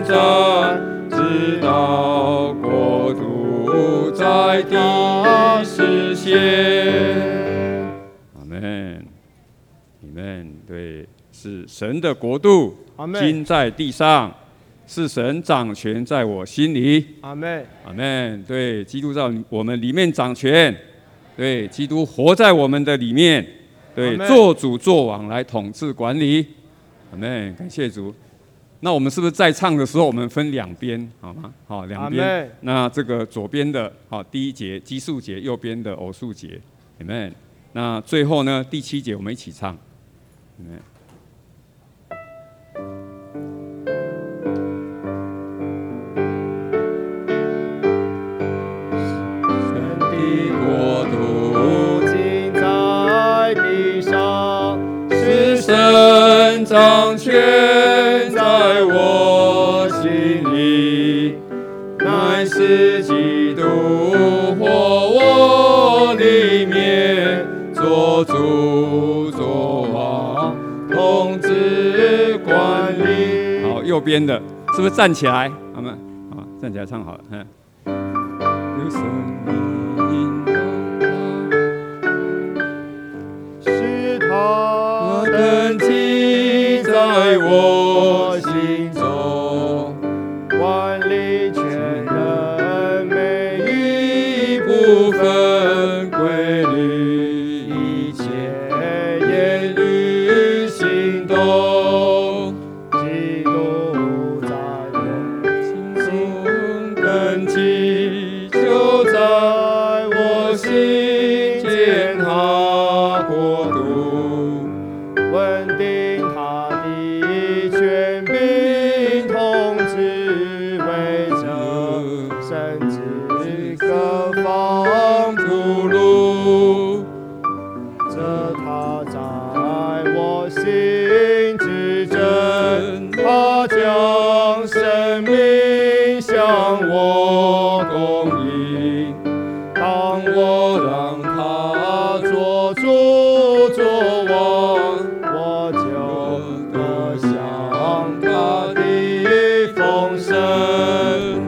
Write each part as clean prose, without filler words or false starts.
战，直到国度在地实现。阿们，阿们。对，是神的国度，今在地上。是神掌权在我心里， 阿们， 阿们。对，基督在我们里面掌权，对，基督活在我们的里面，对，做主做王来统治管理，阿们。感谢主。那我们是不是在唱的时候，我们分两边，好吗？好，两边。那这个左边的，好，第一节奇数节，右边的偶数节，阿们。那最后呢，第7节我们一起唱，阿们。神掌权在我心里，乃是基督活我里面，做主做王，统治管理。好，右边的是不是站起来？好吗？好，站起来唱好了。有生命是他的记在我心中，管理全人每一部分规律，一切言语行动，基督在我心中根基就在我心间，他国度稳定他的权柄，统治为着神之各方出路，这他在我心之真，他将生命向我供应，当我让他做主做王，我就得享他的丰盛。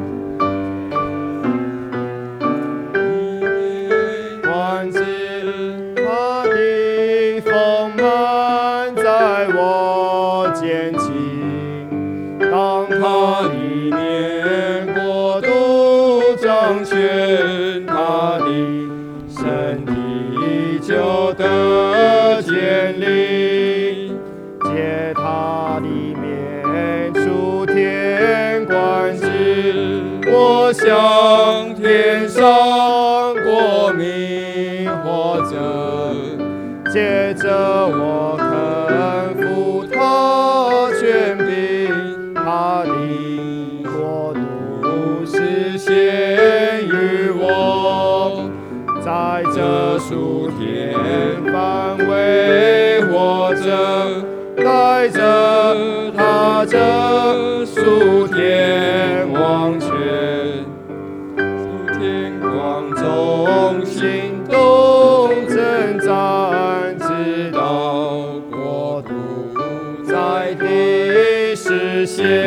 管治他的丰满在我肩轻，当他里面国度掌权，他的身体就得建立，借他里面诸天管治，我向天上国民活着，接着我肯服他权柄，他的国度实现于我，在这属天范围活着，带着他这属天王权，属天光中行动征战，直到国度在地实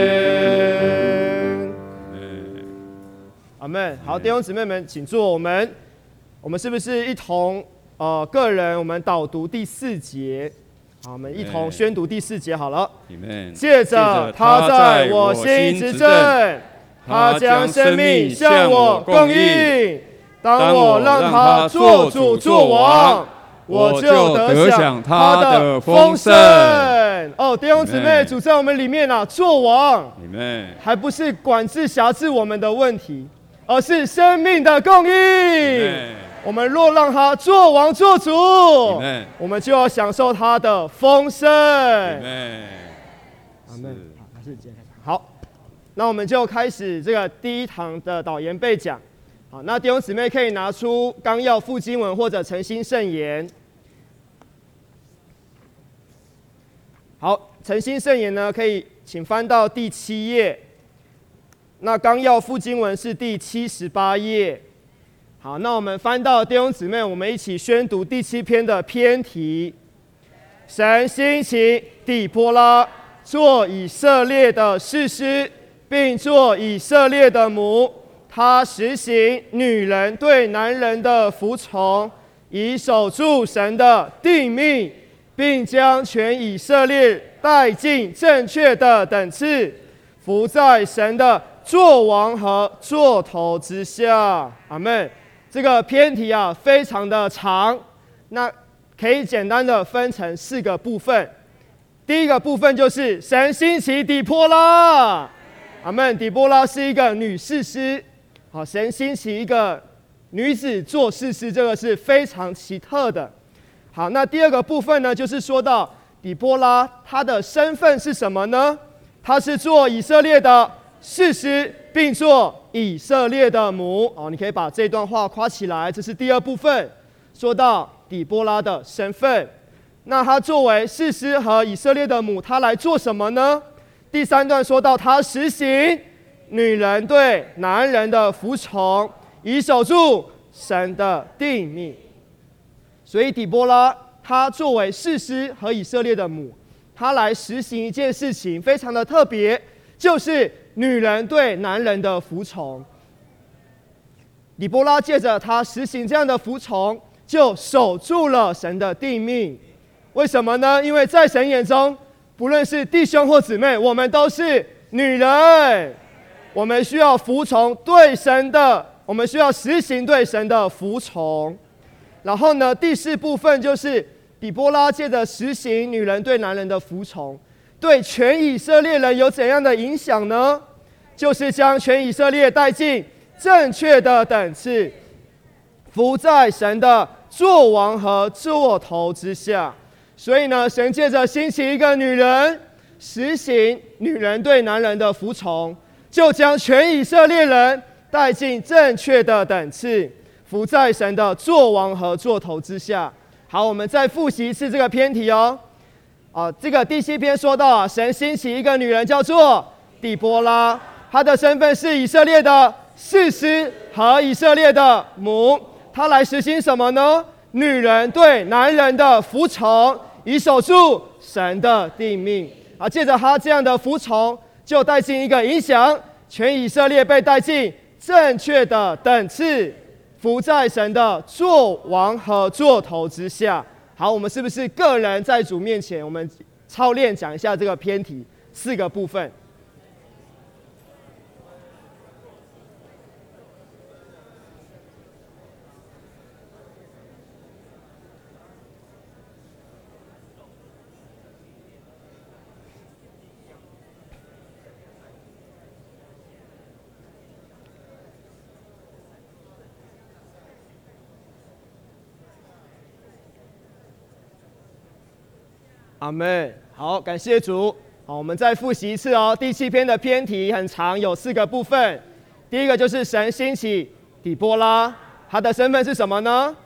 现。 阿们。好，弟兄姊妹们，请坐。我们是不是一同个人我们导读第4节？好，我们一同宣读第4节好了。借着他在我心之正，他将生命向我供应，当我让他做主做王，我就得享他的丰盛。哦，弟兄姊妹，主在我们里面啊，做王，还不是管制辖制我们的问题，而是生命的供应。我们若让他做王做主，我们就要享受他的丰盛。阿们。好，那我们就开始这个第一堂的导言备讲。好，那弟兄姊妹可以拿出纲要附经文或者诚心圣言。好，诚心圣言呢，可以请翻到第7页。那纲要附经文是第78页。好，那我们翻到弟兄姊妹，我们一起宣读第7篇的篇题：神兴起底波拉，做以色列的士师， 并做以色列的母。他实行女人对男人的服从，以守住神的定命，并将全以色列带进正确的等次，服在神的作王和作头之下。阿们。这个篇题啊，非常的长，那可以简单的分成4个部分。第一个部分就是神兴起底波拉，阿们。底波拉是一个女士师，好，神兴起一个女子做士师，这个是非常奇特的。好，那第二个部分呢，就是说到底波拉她的身份是什么呢？她是做以色列的士师，并做以色列的母。哦，你可以把这段话夸起来，这是第二部分，说到底波拉的身份。那她作为士师和以色列的母，她来做什么呢？第3段说到她实行女人对男人的服从，以守住神的定命。所以底波拉她作为士师和以色列的母，她来实行一件事情非常的特别，就是女人对男人的服从。底波拉借着她实行这样的服从，就守住了神的定命。为什么呢？因为在神眼中，不论是弟兄或姊妹，我们都是女人，我们需要服从对神的，我们需要实行对神的服从。然后呢，第4部分就是底波拉借着实行女人对男人的服从，对全以色列人有怎样的影响呢？就是将全以色列带进正确的等次，服在神的作王和作头之下。所以呢，神借着兴起一个女人，实行女人对男人的服从，就将全以色列人带进正确的等次，服在神的作王和作头之下。好，我们再复习一次这个篇题哦。这个第7篇说到神兴起一个女人叫做底波拉，她的身份是以色列的士师和以色列的母。她来实行什么呢？女人对男人的服从，以守住神的定命。借着她这样的服从，就带进一个影响，全以色列被带进正确的等次，服在神的作王和作头之下。好，我们是不是个人在主面前，我们操练讲一下这个篇题4个部分。阿们。好，感谢主。好，我们再复习一次哦。第7篇的篇题很长，有4个部分。第一个就是神兴起底波拉，她的身份是什么呢？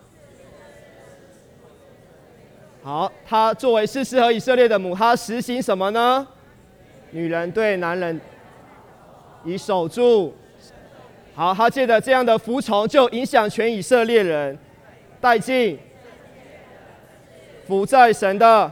好，她作为士师和以色列的母，她实行什么呢？女人对男人以守住。好，她借着这样的服从，就影响全以色列人，带进服在神的。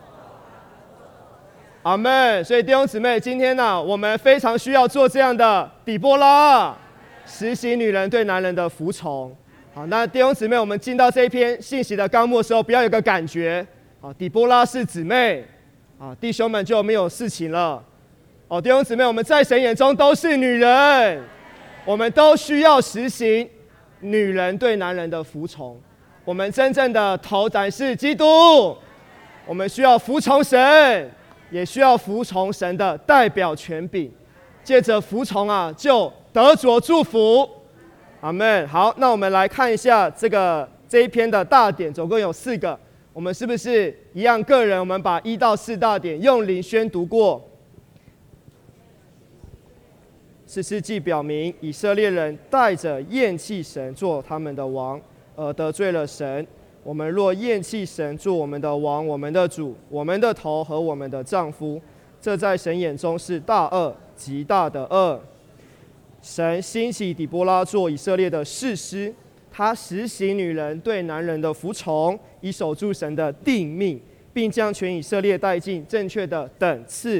阿们。所以弟兄姊妹，今天呢，我们非常需要做这样的底波拉，实行女人对男人的服从。好，那弟兄姊妹，我们进到这一篇信息的纲目的时候，不要有个感觉，底波拉是姊妹，弟兄们就没有事情了。弟兄姊妹，我们在神眼中都是女人，我们都需要实行女人对男人的服从。我们真正的头才是基督，我们需要服从神，也需要服从神的代表权柄，借着服从就得着祝福。阿们。好，那我们来看一下这一篇的大点，总共有4个。我们是不是一样个人？我们把1到4大点用灵宣读过。士师记表明，以色列人带着厌弃神做他们的王，而得罪了神。我们若厌弃神做我们的王、我们的主、我们的头和我们的丈夫，这在神眼中是大恶，极大的恶。神兴起底波拉做以色列的士师，他实行女人对男人的服从，以守住神的定命，并将全以色列带进正确的等次，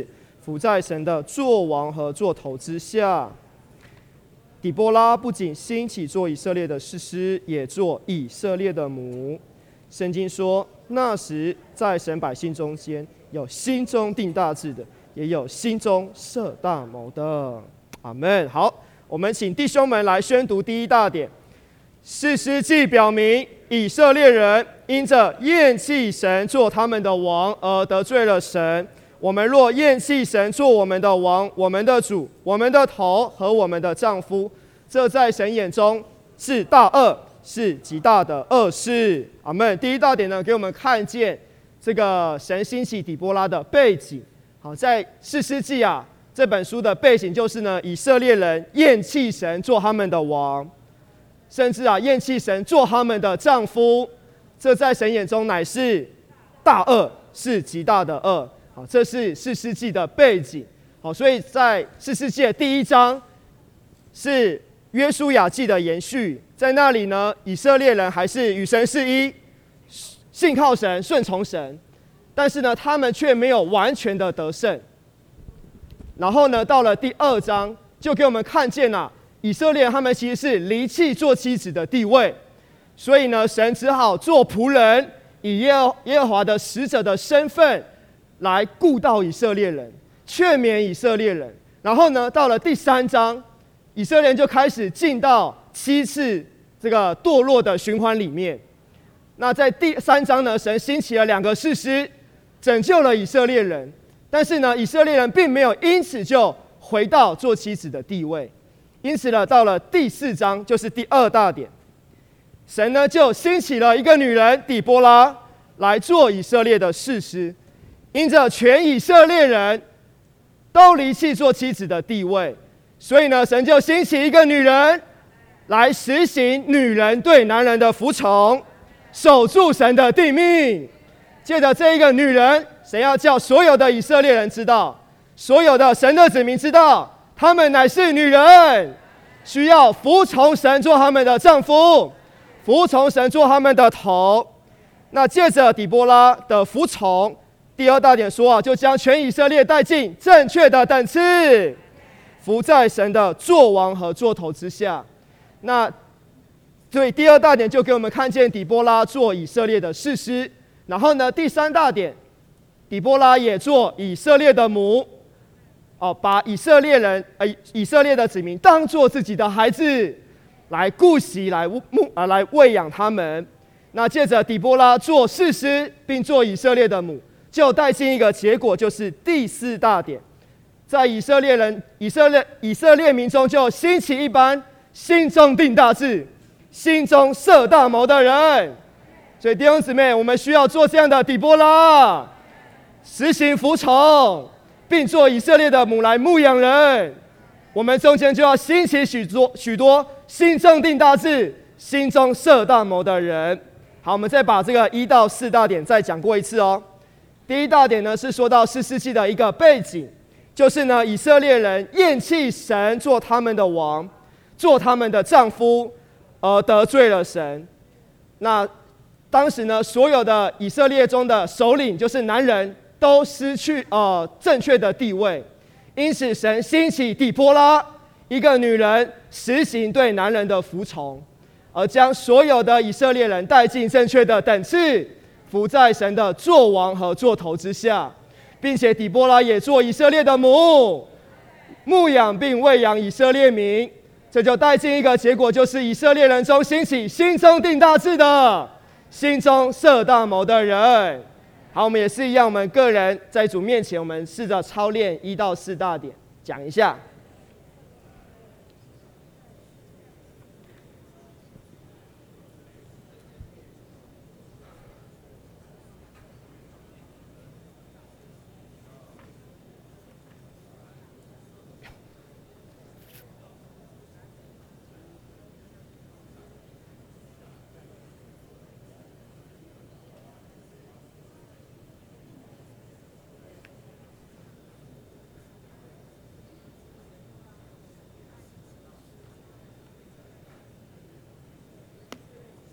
伏在神的作王和作头之下。底波拉不仅兴起做以色列的士师，也做以色列的母。圣经说，那时在神百姓中间，有心中定大志的，也有心中设大谋的。阿们。好，我们请弟兄们来宣读第一大点。士师记表明，以色列人因着厌弃神做他们的王而得罪了神。我们若厌弃神做我们的王、我们的主、我们的头和我们的丈夫，这在神眼中是大恶，是极大的恶事。阿们。第一大点呢，给我们看见这个神兴起底波拉的背景。好，在士师记这本书的背景就是呢，以色列人厌弃神做他们的王，甚至厌弃神做他们的丈夫，这在神眼中乃是大恶，是极大的恶。好，这是士师记的背景。好，所以在士师记的第一章是约书亚记的延续，在那里呢，以色列人还是与神是一，信靠神，顺从神，但是呢，他们却没有完全的得胜。然后呢，到了第二章，就给我们看见以色列他们其实是离弃做妻子的地位，所以呢，神只好做仆人，以耶和华的使者的身份来顾到以色列人，劝勉以色列人。然后呢，到了第三章，以色列人就开始进到7次这个堕落的循环里面。那在第3章呢，神兴起了2个士师，拯救了以色列人。但是呢，以色列人并没有因此就回到做妻子的地位。因此呢，到了第4章，就是第2大点，神呢就兴起了一个女人底波拉来做以色列的士师。因着全以色列人都离弃做妻子的地位，所以呢，神就兴起一个女人来实行女人对男人的服从，守住神的诫命。借着这一个女人，神要叫所有的以色列人知道，所有的神的子民知道，他们乃是女人，需要服从神做他们的丈夫，服从神做他们的头。那借着底波拉的服从，第2大点说就将全以色列带进正确的等次，伏在神的作王和作头之下。那所以第2大点就给我们看见底波拉做以色列的士师。然后呢，第3大点，底波拉也做以色列的母，把以色列的子民当作自己的孩子，来顾惜，来喂养他们。那借着底波拉做士师，并做以色列的母，就带进一个结果，就是第4大点，在以色列民中就兴起一班心中定大志、心中设大谋的人。所以弟兄姊妹，我们需要做这样的底波拉，实行服从，并做以色列的母来牧养人。我们中间就要兴起许多心中定大志、心中设大谋的人。好，我们再把这个1到4大点再讲过一次哦。第1大点呢，是说到士师记的一个背景，就是呢，以色列人厌弃神做他们的王，做他们的丈夫，而得罪了神。那当时呢，所有的以色列中的首领，就是男人，都失去正确的地位。因此，神兴起底波拉，一个女人，实行对男人的服从，而将所有的以色列人带进正确的等次，伏在神的作王和作头之下，并且底波拉也做以色列的母，牧养并喂养以色列民。这就带进一个结果，就是以色列人中兴起心中定大志的，心中设大谋的人。好，我们也是一样，我们个人在主面前，我们试着操练1到4大点，讲一下。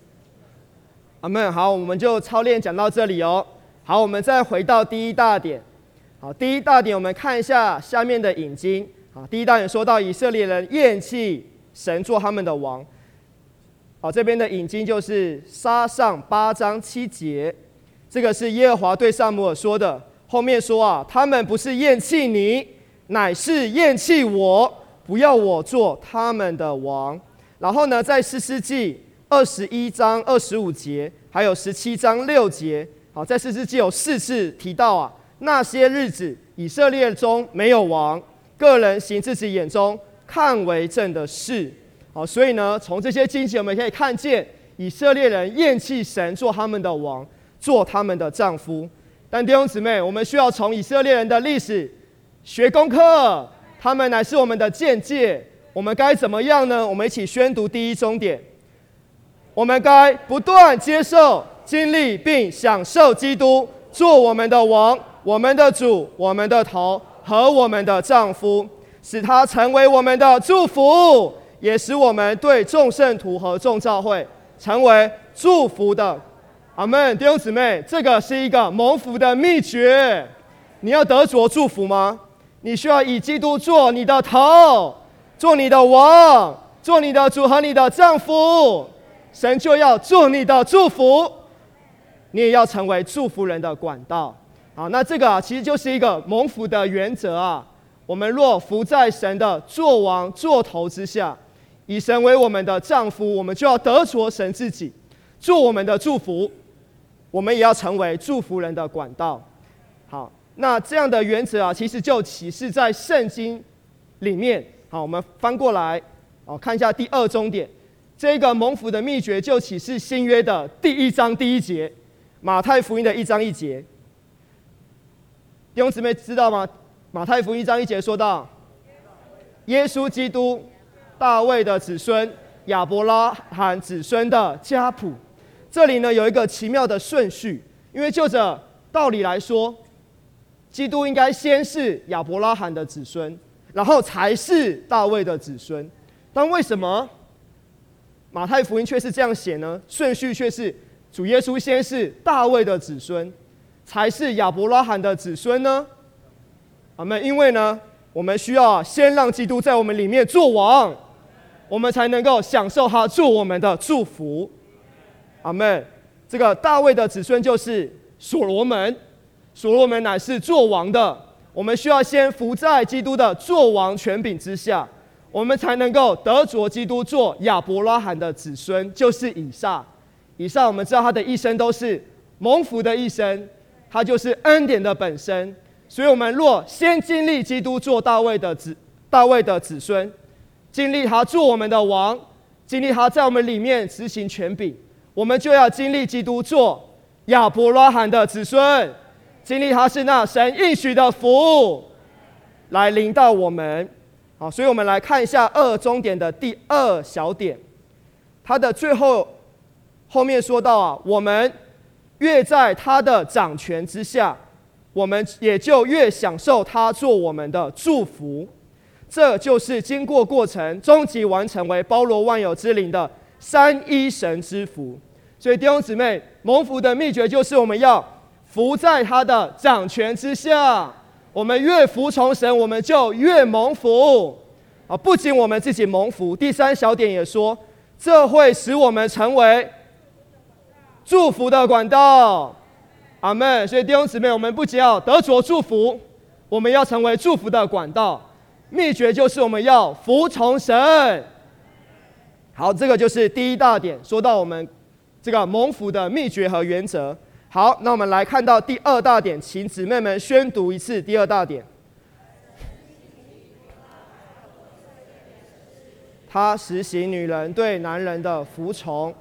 阿们。好，我们就操练讲到这里哦。好，我们再回到第1大点。 好，第一大点我们看一下下面的引经。好，第一大点说到以色列人厌弃神做他们的王。好，这边的引经就是撒上8章7节，这个是耶和华对撒母耳说的。后面说啊，他们不是厌弃你，乃是厌弃我，不要我做他们的王。然后呢，在士师记21章25节，还有17章6节，好，在士师记有4次提到啊，那些日子以色列中没有王，个人行自己眼中看为正的事。好，所以呢，从这些经节我们可以看见，以色列人厌弃神做他们的王，做他们的丈夫。但弟兄姊妹，我们需要从以色列人的历史学功课，他们乃是我们的鉴戒。我们该怎么样呢？我们一起宣读第一中点。我们该不断接受、经历并享受基督做我们的王、我们的主、我们的头和我们的丈夫，使他成为我们的祝福，也使我们对众圣徒和众教会成为祝福的。阿们，弟兄姊妹，这个是一个蒙福的秘诀。你要得着祝福吗？你需要以基督做你的头，做你的王，做你的主和你的丈夫。神就要做你的祝福，你也要成为祝福人的管道。好，那这个其实就是一个蒙福的原则啊。我们若服在神的作王作头之下，以神为我们的丈夫，我们就要得着神自己做我们的祝福，我们也要成为祝福人的管道。好，那这样的原则啊，其实就启示在圣经里面。好，我们翻过来，看一下第2中点，这个蒙福的秘诀就启示新约的第1章第1节，马太福音的1章1节。弟兄姊妹知道吗？马太福音1章1节说到，耶稣基督大卫的子孙，亚伯拉罕子孙的家谱。这里呢有一个奇妙的顺序，因为就着道理来说，基督应该先是亚伯拉罕的子孙，然后才是大卫的子孙。但为什么马太福音却是这样写呢？顺序却是主耶稣先是大卫的子孙，才是亚伯拉罕的子孙呢？阿们。因为呢，我们需要先让基督在我们里面做王，我们才能够享受他做我们的祝福。阿们。这个大卫的子孙就是所罗门，所罗门乃是做王的。我们需要先服在基督的做王权柄之下，我们才能够得着基督做亚伯拉罕的子孙，就是以撒。以撒我们知道他的一生都是蒙福的一生，他就是恩典的本身。所以我们若先经历基督做大卫的子孙，经历他做我们的王，经历他在我们里面执行权柄，我们就要经历基督做亚伯拉罕的子孙，经历他是那神应许的福来临到我们。好，所以我们来看一下2中点的第2小点，它的后面说到啊，我们越在他的掌权之下，我们也就越享受他做我们的祝福。这就是经过过程，终极完成为包罗万有之灵的三一神之福。所以弟兄姊妹，蒙福的秘诀就是我们要服在他的掌权之下。我们越服从神，我们就越蒙福。不仅我们自己蒙福，第3小点也说，这会使我们成为祝福的管道。阿们。所以弟兄姊妹，我们不仅要得着祝福，我们要成为祝福的管道。秘诀就是我们要服从神。好，这个就是第1大点，说到我们这个蒙福的秘诀和原则。好，那我们来看到第2大点，请姊妹们宣读一次第2大点。他实行女人对男人的服从，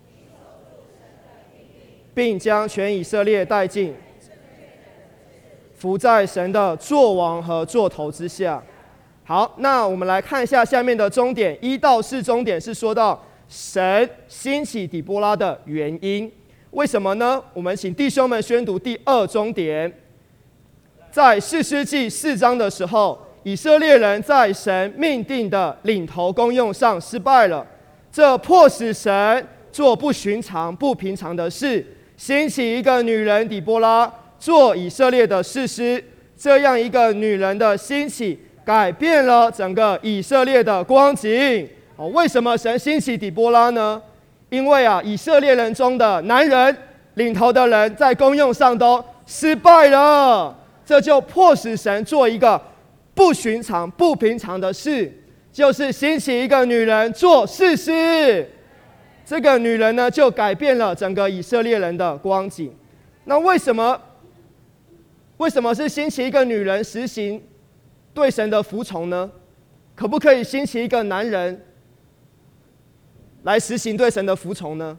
并将全以色列带进，服在神的作王和作头之下。好，那我们来看一下下面的中点，1到4中点是说到神兴起底波拉的原因。为什么呢？我们请弟兄们宣读第2中点。在士师记4章的时候，以色列人在神命定的领头功用上失败了，这迫使神做不寻常、不平常的事，兴起一个女人底波拉做以色列的士师， 这样一个女人的兴起，改变了整个以色列的光景。为什么神兴起底波拉呢？因为以色列人中的男人领头的人在功用上都失败了，这就迫使神做一个不寻常、不平常的事，就是兴起一个女人做士师。这个女人呢，就改变了整个以色列人的光景。那为什么是兴起一个女人实行对神的服从呢？可不可以兴起一个男人来实行对神的服从呢？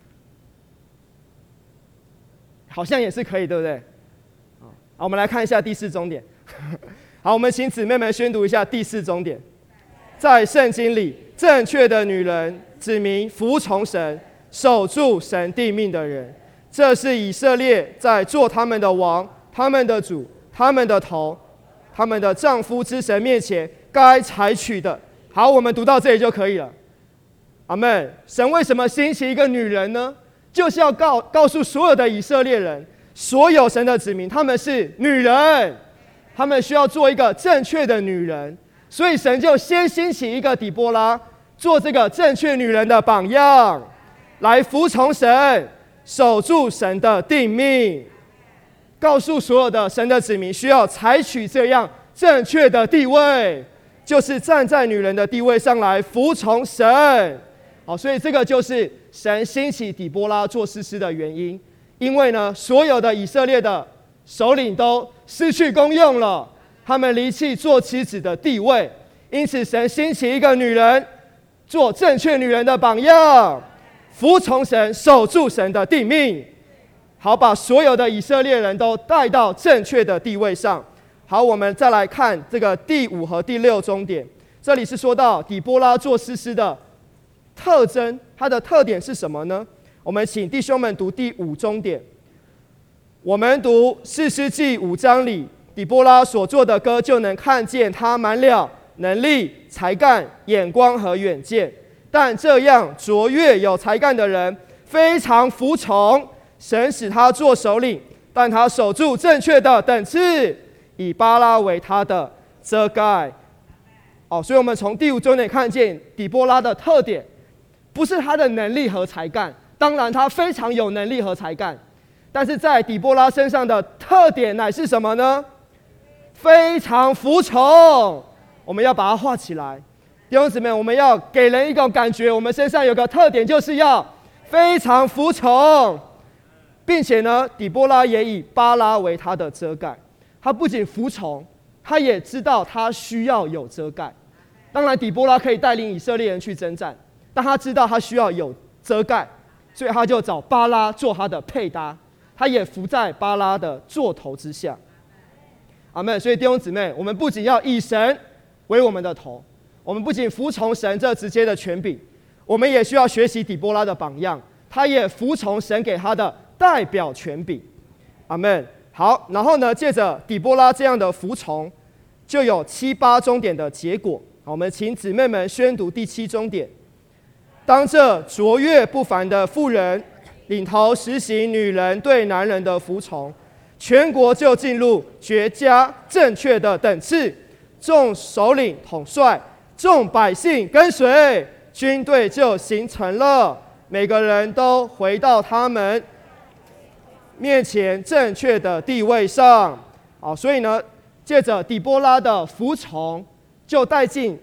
好像也是可以，对不对？好，我们来看一下第四重点。好，我们请姊妹们宣读一下第四重点。在圣经里，正确的女人指明服从神、守住神定命的人，这是以色列在做他们的王、他们的主、他们的头、他们的丈夫之神面前该采取的。好，我们读到这里就可以了。阿们。神为什么兴起一个女人呢？就是要告诉所有的以色列人，所有神的子民，他们是女人，他们需要做一个正确的女人。所以神就先兴起一个底波拉，做这个正确女人的榜样，来服从神，守住神的定命，告诉所有的神的子民需要采取这样正确的地位，就是站在女人的地位上来服从神。好，所以这个就是神兴起底波拉做士师的原因。因为呢，所有的以色列的首领都失去功用了，他们离弃做妻子的地位，因此神兴起一个女人，做正确女人的榜样，服从神，守住神的定命，好把所有的以色列人都带到正确的地位上。好，我们再来看这个第5和第6重点。这里是说到底波拉做士师的特征，它的特点是什么呢？我们请弟兄们读第5重点。我们读士师记5章里底波拉所做的歌，就能看见他满了能力、才干、眼光和远见。但这样卓越有才干的人非常服从神，使他做首领，但他守住正确的等次，以巴拉为他的遮盖。所以我们从第5重点看见底波拉的特点，不是他的能力和才干，当然他非常有能力和才干，但是在底波拉身上的特点乃是什么呢？非常服从。我们要把它画起来。弟兄姊妹，我们要给人一种感觉，我们身上有个特点，就是要非常服从，并且呢，底波拉也以巴拉为他的遮盖。他不仅服从，他也知道他需要有遮盖。当然，底波拉可以带领以色列人去征战，但他知道他需要有遮盖，所以他就找巴拉做他的配搭，他也伏在巴拉的座头之下。阿们。所以弟兄姊妹，我们不仅要以神为我们的头，我们不仅服从神这直接的权柄，我们也需要学习底波拉的榜样，他也服从神给他的代表权柄。阿们。好，然后呢，借着底波拉这样的服从，就有7、8重点的结果。好，我们请姊妹们宣读第7重点。当这卓越不凡的妇人领头实行女人对男人的服从，全国就进入绝佳正确的等次，众首领统帅，众百姓跟随，军队就形成了，每个人都回到他们面前正确的地位上。好，所以呢，借着底波拉的服从，就带进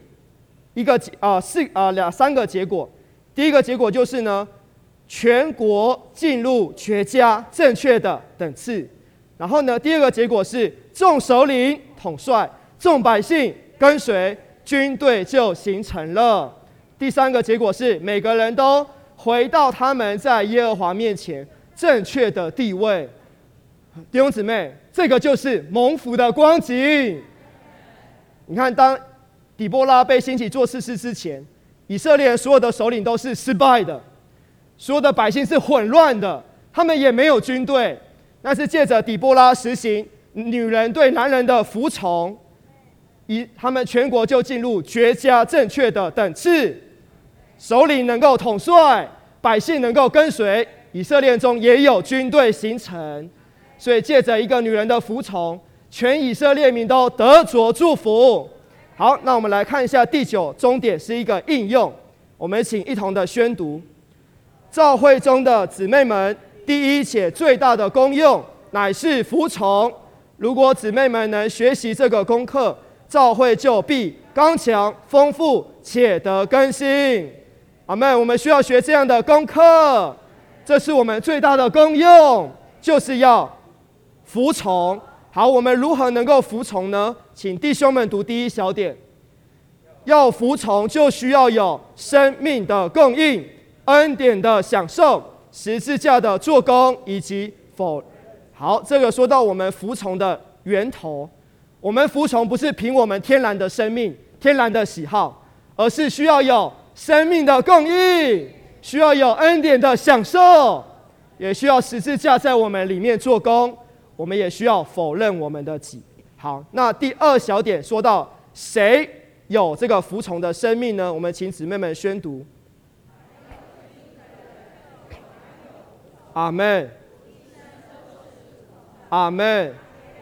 3个结果。第一个结果就是呢，全国进入绝佳正确的等次。然后呢，第二个结果是众首领统帅，众百姓跟随，军队就形成了。第三个结果是每个人都回到他们在耶和华面前正确的地位。弟兄姊妹，这个就是蒙福的光景。你看，当底波拉被兴起做士师之前，以色列人所有的首领都是失败的，所有的百姓是混乱的，他们也没有军队。但是借着底波拉实行女人对男人的服从，他们全国就进入绝佳正确的等次，首领能够统帅，百姓能够跟随，以色列中也有军队形成。所以借着一个女人的服从， 全以色列民都得着祝福。好，那我们来看一下第9终点是一个应用，我们请一同的宣读。教会中的姊妹们，第一且最大的功用乃是服从。如果姊妹们能学习这个功课，教会就必刚强、丰富且得更新。阿们。我们需要学这样的功课，这是我们最大的功用，就是要服从。好，我们如何能够服从呢？请弟兄们读第1小点。要服从，就需要有生命的供应、恩典的享受、十字架的做工以及否。好，这个说到我们服从的源头。我们服从不是凭我们天然的生命、天然的喜好，而是需要有生命的供应，需要有恩典的享受，也需要十字架在我们里面做工。我们也需要否认我们的己。好，那第2小点说到谁有这个服从的生命呢？我们请姊妹们宣读。阿们，阿们，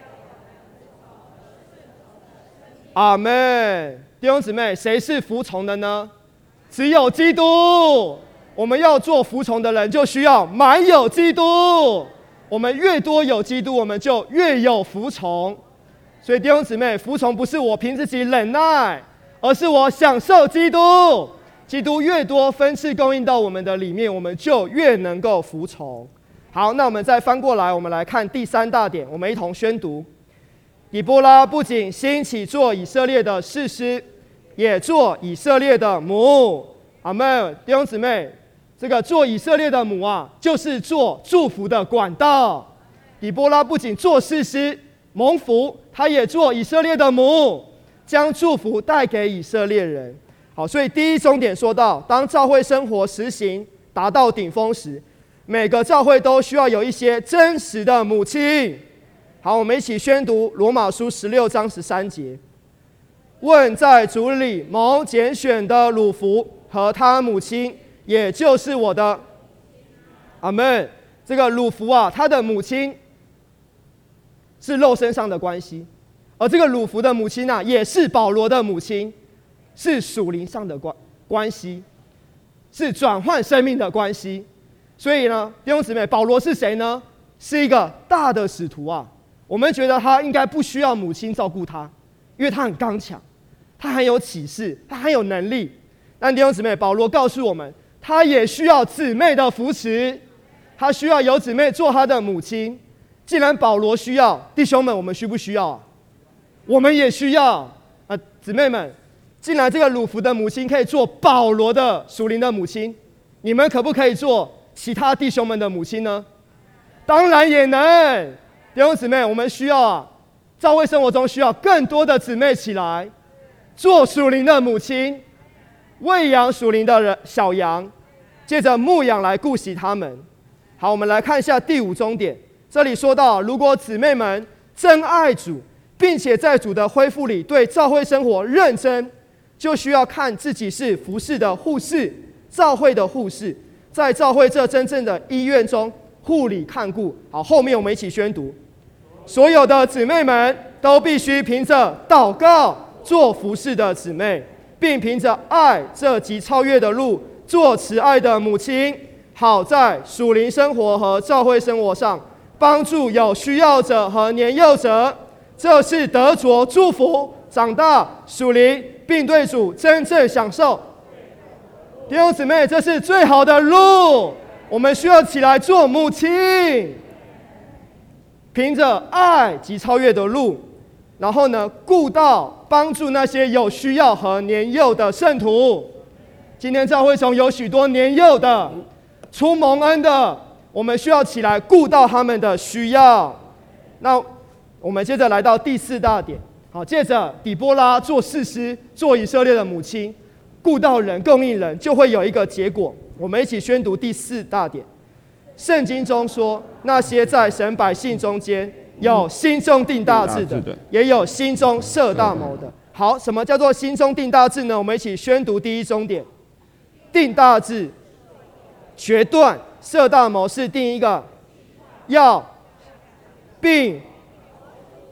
阿们。弟兄姊妹，谁是服从的呢？只有基督。我们要做服从的人，就需要满有基督。我们越多有基督，我们就越有服从。所以弟兄姊妹，服从不是我凭自己忍耐，而是我享受基督。基督越多分赐供应到我们的里面，我们就越能够服从。好，那我们再翻过来，我们来看第3大点，我们一同宣读。底波拉不仅兴起做以色列的士师，也做以色列的母。阿们。弟兄姊妹，这个做以色列的母啊，就是做祝福的管道。底波拉不仅做士师蒙福，他也做以色列的母，将祝福带给以色列人。好，所以第1终点说到，当教会生活实行达到顶峰时，每个教会都需要有一些真实的母亲。好，我们一起宣读罗马书16章13节。问在主里蒙拣选的鲁孚和他母亲，也就是我的。阿们。这个鲁孚啊，他的母亲是肉身上的关系，而这个鲁孚的母亲啊，也是保罗的母亲，是属灵上的关系，是转换生命的关系。所以呢，弟兄姊妹，保罗是谁呢？是一个大的使徒啊。我们觉得他应该不需要母亲照顾他，因为他很刚强，他很有启示，他很有能力。但弟兄姊妹，保罗告诉我们，他也需要姊妹的扶持，他需要有姊妹做他的母亲。既然保罗需要，弟兄们，我们需不需要？我们也需要。姊妹们，既然这个鲁孚的母亲可以做保罗的属灵的母亲，你们可不可以做其他弟兄们的母亲呢？当然也能。弟兄姊妹，我们需要啊，教会生活中需要更多的姊妹起来，做属灵的母亲，喂养属灵的小羊，借着牧养来顾惜他们。好，我们来看一下第5终点。这里说到，如果姊妹们真爱主，并且在主的恢复里对教会生活认真，就需要看自己是服事的护士，教会的护士，在教会这真正的医院中护理看顾。好，后面我们一起宣读。所有的姊妹们都必须凭着祷告做服事的姊妹，并凭着爱这极超越的路做慈爱的母亲，好在属灵生活和教会生活上帮助有需要者和年幼者。这是得着祝福、长大属灵，并对主真正享受。弟兄姊妹，这是最好的路，我们需要起来做母亲，凭着爱及超越的路，然后呢，顾到帮助那些有需要和年幼的圣徒。今天教会中有许多年幼的、初蒙恩的，我们需要起来顾到他们的需要。那我们接着来到第4大点。好，借着底波拉做士师，做以色列的母亲，顾到人、供应人，就会有一个结果。我们一起宣读第4大点。圣经中说，那些在神百姓中间有心中定大志的，也有心中设大谋的。好，什么叫做心中定大志呢？我们一起宣读第1终点。定大志，决断；设大谋是定一个要，并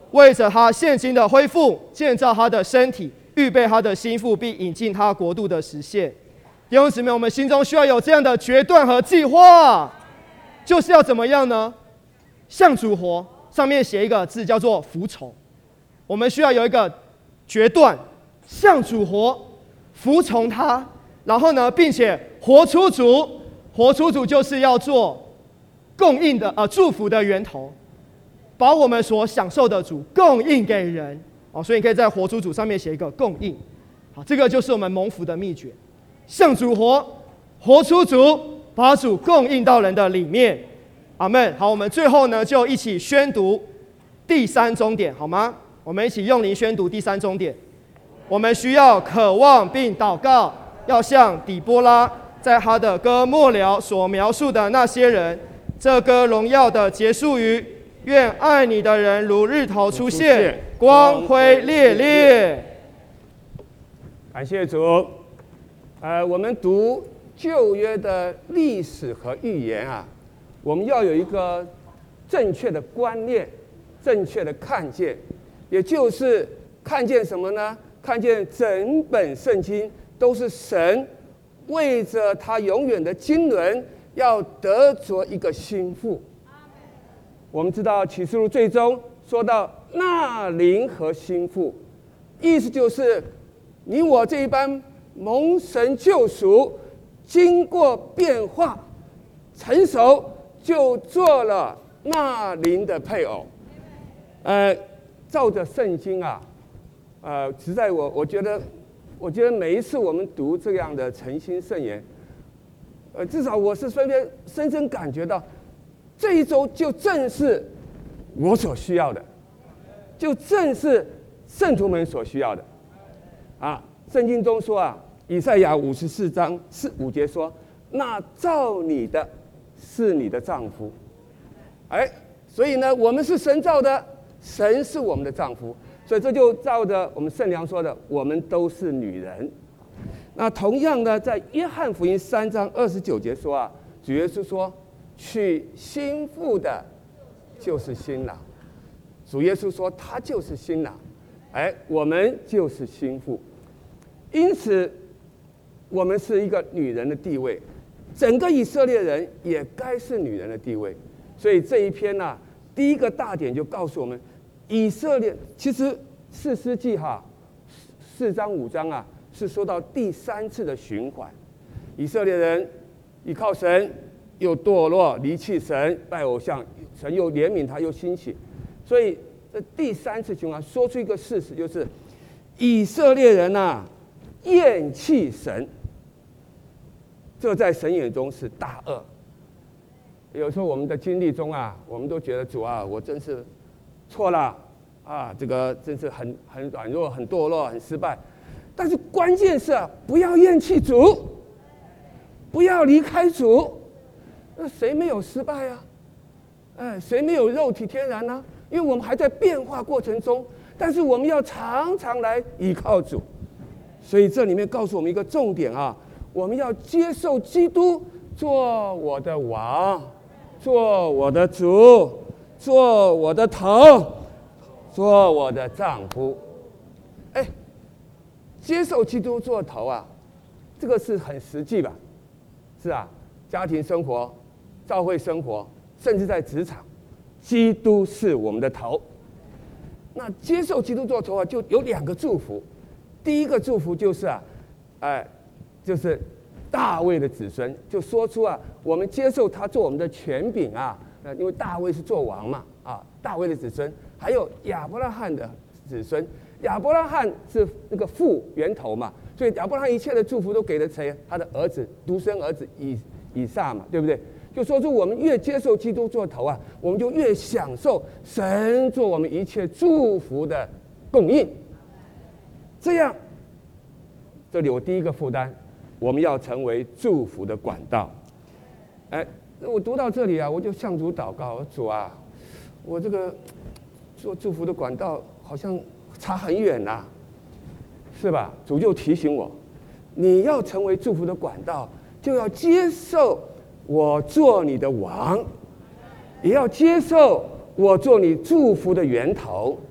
为着他现今的恢复，建造他的身体，预备他的心腹，并引进他国度的实现。弟兄姊妹，我们心中需要有这样的决断和计划，就是要怎么样呢？向主活，上面写一个字叫做服从。我们需要有一个决断，向主活，服从他，然后呢，并且活出主。活出主就是要做供应的祝福的源头，把我们所享受的主供应给人。所以你可以在活出主上面写一个供应。好，这个就是我们蒙福的秘诀，向主活，活出主，把主供应到人的里面。阿们。好，我们最后呢就一起宣读第三终点，好吗？我们一起用灵宣读第三终点。我们需要渴望并祷告，要像底波拉在他的歌末了所描述的那些人。这歌荣耀的结束于愿爱你的人如日头出现，光辉烈烈。 感谢主。我们读旧约的历史和预言啊，我们要有一个正确的观念，正确的看见，也就是看见什么呢？看见整本圣经都是神为着他永远的经纶，要得着一个心腹。我们知道启示录最终说到那灵和心腹，意思就是你我这一般蒙神救赎，经过变化成熟，就做了那灵的配偶。照着圣经啊，实在我觉得每一次我们读这样的诚心圣言，至少我是深深感觉到，这一周就正是我所需要的，就正是圣徒们所需要的。圣经中说啊，以赛亚54章5节说：“那造你的是你的丈夫。”所以呢，我们是神造的，神是我们的丈夫。所以这就照着我们圣良说的，我们都是女人。那同样呢，在约翰福音3章29节说啊，主耶稣说：“娶新妇的，就是新郎。”主耶稣说他就是新郎，我们就是新妇。因此，我们是一个女人的地位，整个以色列人也该是女人的地位。所以这一篇呢，第一个大点就告诉我们，以色列其实士师记4章5章啊，是说到第3次的循环。以色列人依靠神，又堕落，离弃神，拜偶像，神又怜悯他，又兴起。所以这第3次循环说出一个事实，就是以色列人厌弃神，这在神眼中是大恶。有时候我们的经历中啊，我们都觉得主啊，我真是错了这个真是很软弱，很堕落，很失败。但是关键是不要厌弃主，不要离开主。那谁没有失败啊？谁没有肉体天然呢？因为我们还在变化过程中，但是我们要常常来依靠主。所以这里面告诉我们一个重点我们要接受基督做我的王，做我的主，做我的头，做我的丈夫。接受基督做头这个是很实际吧？是家庭生活、教会生活，甚至在职场，基督是我们的头。那接受基督做头就有2个祝福。第一个祝福就是就是大卫的子孙，就说出我们接受他做我们的权柄因为大卫是做王嘛大卫的子孙，还有亚伯拉罕的子孙。亚伯拉罕是那个父源头嘛，所以亚伯拉罕一切的祝福都给了谁？他的儿子，独生儿子以撒嘛，对不对？就说出我们越接受基督做头我们就越享受神做我们一切祝福的供应。这样，这里我第一个负担，我们要成为祝福的管道。我读到这里我就向主祷告，主我这个做祝福的管道好像差很远是吧？主就提醒我，你要成为祝福的管道，就要接受我做你的王，也要接受我做你祝福的源头。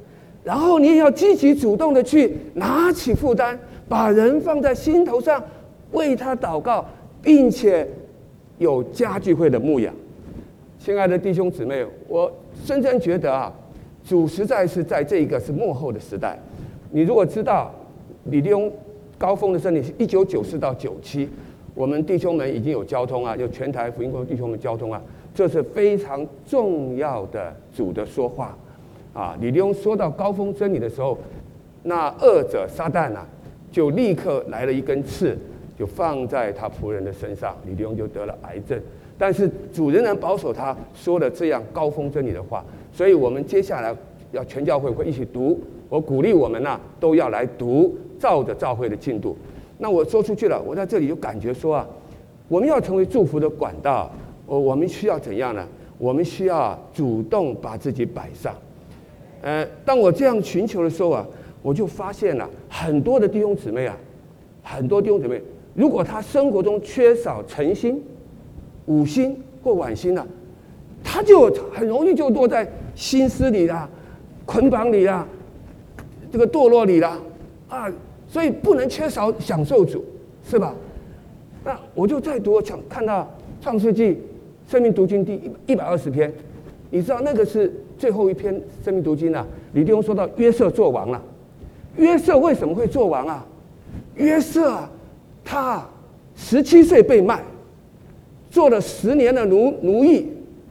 然后你也要积极主动的去拿起负担，把人放在心头上，为他祷告，并且有家聚会的牧养。亲爱的弟兄姊妹，我深深觉得啊，主实在是在这一个是末后的时代。你如果知道李弟兄高峰的时候，你是1994到97，我们弟兄们已经有交通啊，有全台福音工弟兄们交通啊，这是非常重要的主的说话啊。李弟兄说到高峰真理的时候，那恶者撒旦啊，就立刻来了一根刺，就放在他仆人的身上，李弟兄就得了癌症。但是主仍然保守他说了这样高峰真理的话，所以我们接下来要全教会会一起读，我鼓励我们都要来读，照着教会的进度。那我说出去了，我在这里就感觉说啊，我们要成为祝福的管道，我们需要怎样呢？我们需要主动把自己摆上。当我这样寻求的时候啊，我就发现了很多的弟兄姊妹啊，很多弟兄姊妹，如果他生活中缺少诚心、五心或晚心啊，他就很容易就落在心思里啦、捆绑里啦、这个堕落里啦啊，所以不能缺少享受主，是吧？那我就再读，看到创世纪生命读经第120篇，你知道那个是最后一篇生命读经啊。李弟兄说到约瑟做王了，约瑟为什么会做王啊？约瑟啊，他17岁被卖。做了10年的奴役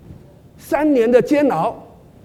，3年的监牢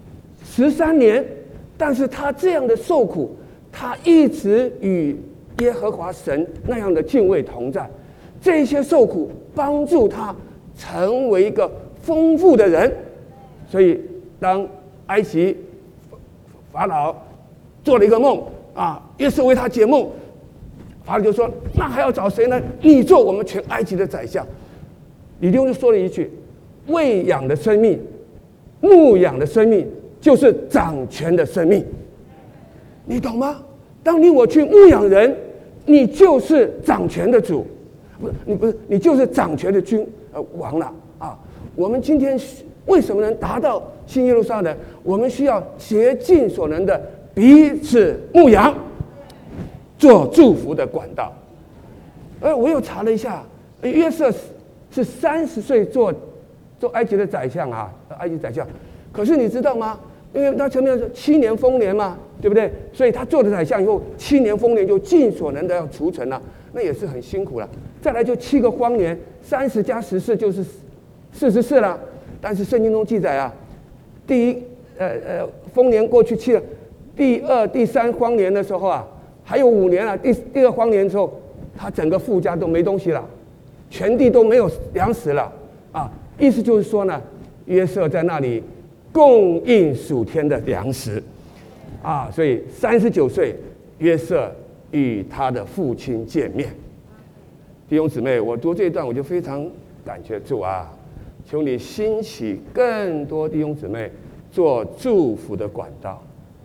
，13年，但是他这样的受苦，他一直与耶和华神那样的敬畏同在，这些受苦帮助他成为一个丰富的人。所以当埃及法老做了一个梦啊，约瑟为他解梦，法老就说：“那还要找谁呢？你做我们全埃及的宰相。”李弟兄就说了一句：“喂养的生命，牧养的生命，就是掌权的生命。”你懂吗？当你我去牧养人，你就是掌权的主，你就是掌权的王了啊！我们今天为什么能达到新耶路撒冷？我们需要竭尽所能的彼此牧养，做祝福的管道。我又查了一下，约瑟是30岁做埃及的宰相啊，埃及宰相。可是你知道吗？因为他前面是7年丰年嘛，对不对？所以他做了宰相以后，7年丰年就尽所能的要除尘了，那也是很辛苦了。再来就7个荒年，30加14就是44了。但是圣经中记载啊，第一丰年过去7了，第2、第3荒年的时候啊，还有5年啊，第2荒年之后，他整个富家都没东西了。全地都没有粮食了啊！意思就是说呢，约瑟在那里供应属天的粮食啊，所以39岁，约瑟与他的父亲见面。弟兄姊妹，我读这一段我就非常感觉主啊，求你兴起更多弟兄姊妹做祝福的管道。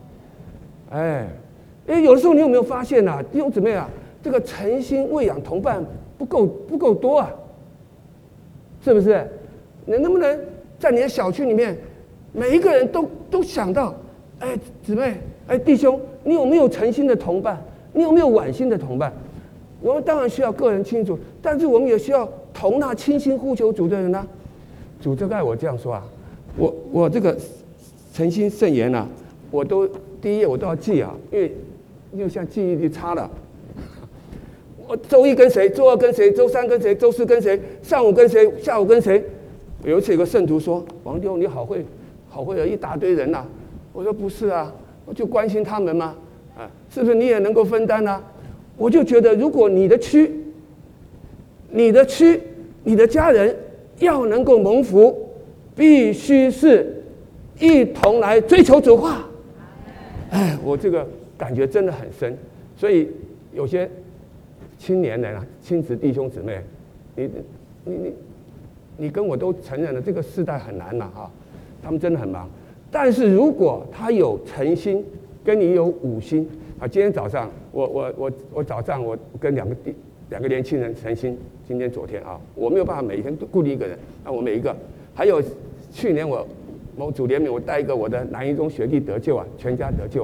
有的时候你有没有发现啊，弟兄姊妹啊，这个诚心喂养同伴不够多啊，是不是？你能不能在你的小区里面，每一个人都想到，姊妹，弟兄，你有没有诚心的同伴？你有没有晚心的同伴？我们当然需要个人清楚，但是我们也需要同那倾心呼求主的人啊。主这个我这样说啊，我这个诚心圣言啊，我都第一页我都要记啊，因为现在记忆力差了。我周一跟谁，周二跟谁，周三跟谁，周四跟谁，上午跟谁，下午跟谁。有一次有个圣徒说：“王弟兄，你好会有一大堆人呐。”我说：“不是啊，我就关心他们嘛，是不是你也能够分担啊？”我就觉得，如果你的区、你的家人要能够蒙福，必须是一同来追求主话。我这个感觉真的很深，所以有些青年人啊，亲子弟兄姊妹，你跟我都承认了，这个世代很难了啊，他们真的很忙。但是如果他有诚心，跟你有五心啊，今天早上我早上我跟两个年轻人诚心，今天昨天啊，我没有办法每一天都固定一个人，那我每一个，还有去年我某主联名我带一个我的南一中学弟得救啊，全家得救，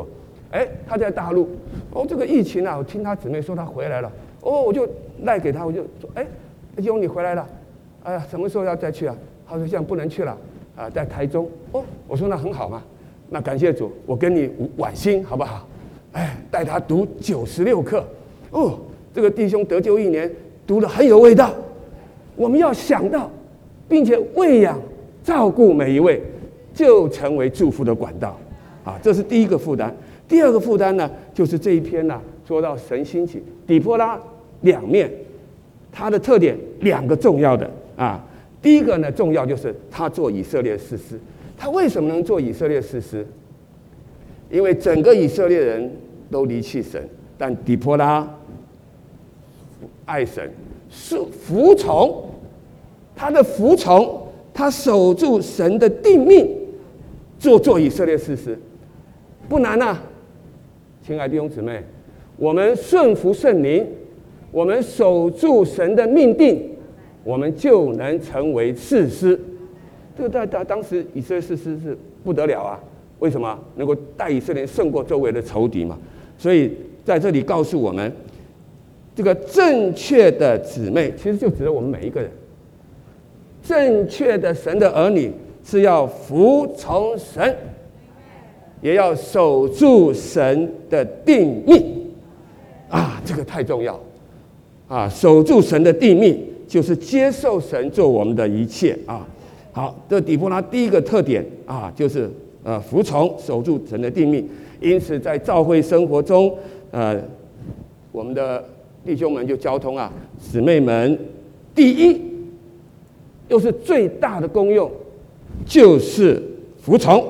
他在大陆，这个疫情啊，我听他姊妹说他回来了，我就赖给他，我就说，弟兄你回来了，什么时候要再去啊？他说现在不能去了，在台中。我说那很好嘛，那感谢主，我跟你晚星好不好？带他读96课，这个弟兄得救1年，读得很有味道。我们要想到，并且喂养、照顾每一位，就成为祝福的管道。这是第一个负担。第二个负担呢，就是这一篇呢，说到神兴起底波拉两面，它的特点2个重要的第一个呢，重要就是他做以色列士师。他为什么能做以色列士师？因为整个以色列人都离弃神，但底波拉爱神，是服从，他的服从，他守住神的定命，做以色列士师，不难啊，亲爱的弟兄姊妹，我们顺服圣灵，我们守住神的命定，我们就能成为士师。这个当时以色列士师是不得了啊！为什么？能够带以色列胜过周围的仇敌嘛。所以在这里告诉我们，这个正确的姊妹，其实就指的我们每一个人。正确的神的儿女是要服从神，也要守住神的定命这个太重要守住神的定命，就是接受神做我们的一切好，这底波拉第一个特点就是服从，守住神的定命。因此在教会生活中我们的弟兄们就交通姊妹们，第一又是最大的功用，就是服从。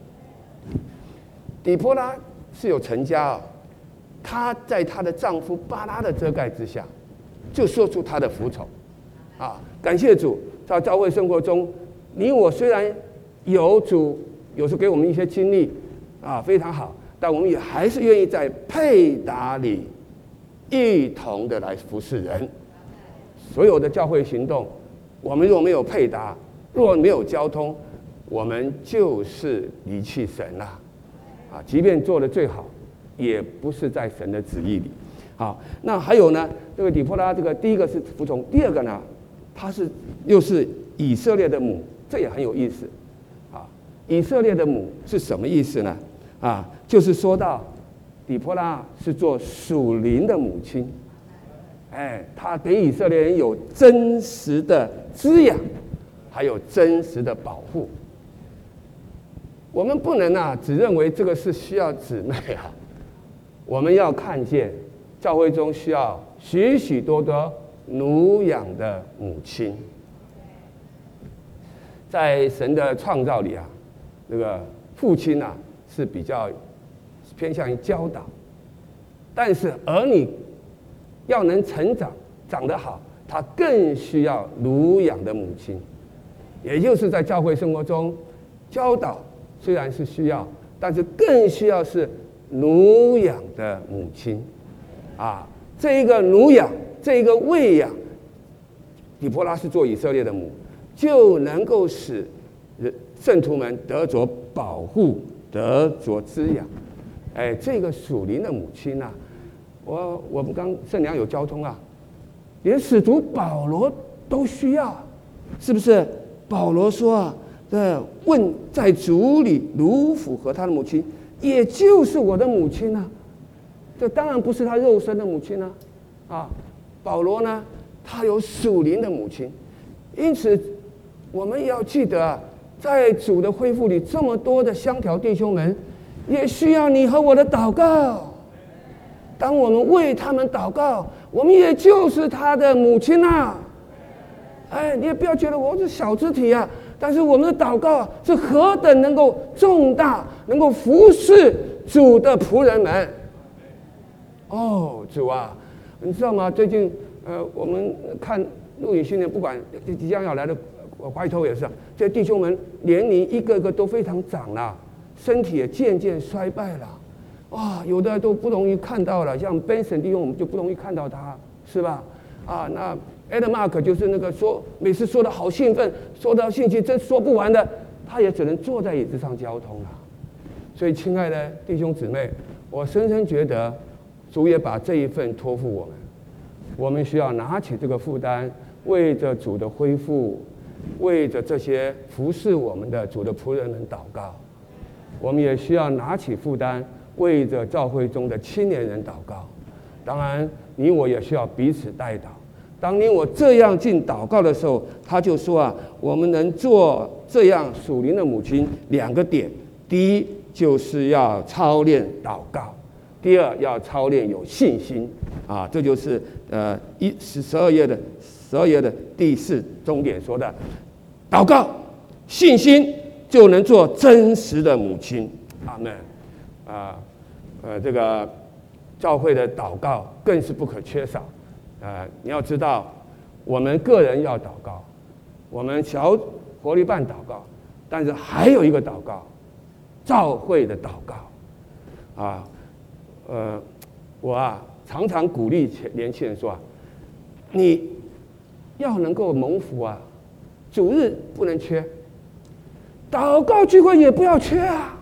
底波拉是有成家她在她的丈夫巴拉的遮盖之下，就说出她的服从感谢主，在教会生活中，你我虽然有主有时候给我们一些经历非常好，但我们也还是愿意在配搭里一同的来服侍人。所有的教会行动，我们若没有配搭，若没有交通，我们就是离弃神了即便做得最好，也不是在神的旨意里。好，那还有呢，这个底波拉，这个第一个是服从，第二个呢，她又是以色列的母，这也很有意思以色列的母是什么意思呢？就是说到底波拉是做属灵的母亲，她给以色列人有真实的滋养，还有真实的保护。我们不能只认为这个是需要姊妹我们要看见教会中需要许许多多奴养的母亲。在神的创造里那个父亲是比较偏向于教导，但是儿女要能成长长得好，他更需要奴养的母亲。也就是在教会生活中，教导虽然是需要，但是更需要是奴养的母亲这一个奴养，这一个喂养，底波拉是做以色列的母，就能够使圣徒们得着保护，得着滋养。这个属灵的母亲我们刚圣良有交通连使徒保罗都需要，是不是？保罗说问在主里卢甫和他的母亲，也就是我的母亲这当然不是他肉身的母亲保罗呢，他有属灵的母亲，因此我们也要记得在主的恢复里，这么多的香调弟兄们，也需要你和我的祷告。当我们为他们祷告，我们也就是他的母亲你也不要觉得我是小肢体但是我们的祷告是何等能够重大，能够服侍主的仆人们。主你知道吗？最近我们看录影训练，不管即将要来的怀头也是这些弟兄们年龄一个个都非常长了，身体也渐渐衰败了。有的都不容易看到了，像 Benson 弟兄我们就不容易看到他，是吧？那 Ed Mark 就是那个每次说的好兴奋，说到兴趣真说不完的，他也只能坐在椅子上交通了。所以亲爱的弟兄姊妹， 我深深觉得，主也把这一份托付我们，我们需要拿起这个负担，为着主的恢复，为着这些服侍我们的主的仆人们祷告。我们也需要拿起负担，为着教会中的青年人祷告。当然，你我也需要彼此代祷。当你我这样进祷告的时候，他就说啊，我们能做这样属灵的母亲2个点：第一，就是要操练祷告；第二，要操练有信心。啊，这就是12页的第4重点说的，祷告、信心就能做真实的母亲。阿们。这个教会的祷告更是不可缺少。你要知道，我们个人要祷告，我们小活力办祷告，但是还有一个祷告，教会的祷告。我常常鼓励年轻人说你要能够蒙福啊，主日不能缺，祷告聚会也不要缺啊，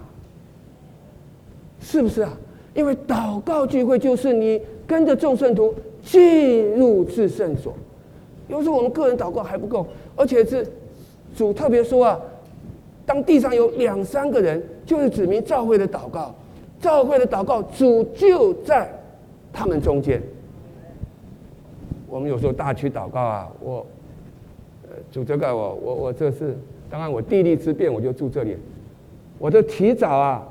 是不是啊？因为祷告聚会就是你跟着众圣徒进入至圣所。有时候我们个人祷告还不够，而且是主特别说啊，当地上有2、3个人，就是指明教会的祷告。教会的祷告，主就在他们中间。我们有时候大区祷告啊，主这个我这是，当然我地利之便，我就住这里，我就提早啊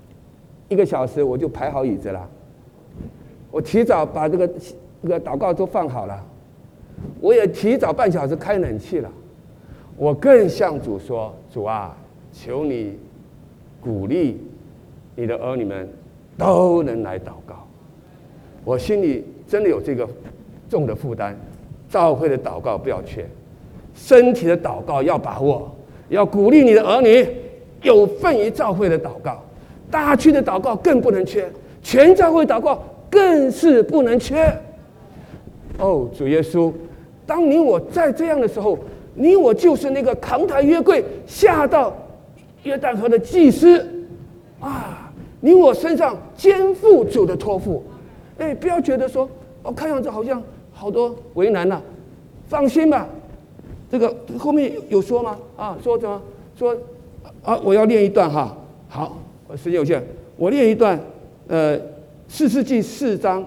1个小时我就排好椅子了，我提早把这个祷告都放好了，我也提早半小时开冷气了。我更向主说，主啊，求你鼓励你的儿女们都能来祷告。我心里真的有这个重的负担，教会的祷告不要缺，身体的祷告要把握，要鼓励你的儿女有份于教会的祷告。大区的祷告更不能缺，全教会祷告更是不能缺。哦，主耶稣，当你我在这样的时候，你我就是那个扛抬约柜下到约旦河的祭司啊！你我身上肩负主的托付。不要觉得说看样子好像好多为难了，放心吧。这个后面有说吗？说什么？说我要念一段哈。好，时间有限，我念一段4世纪4章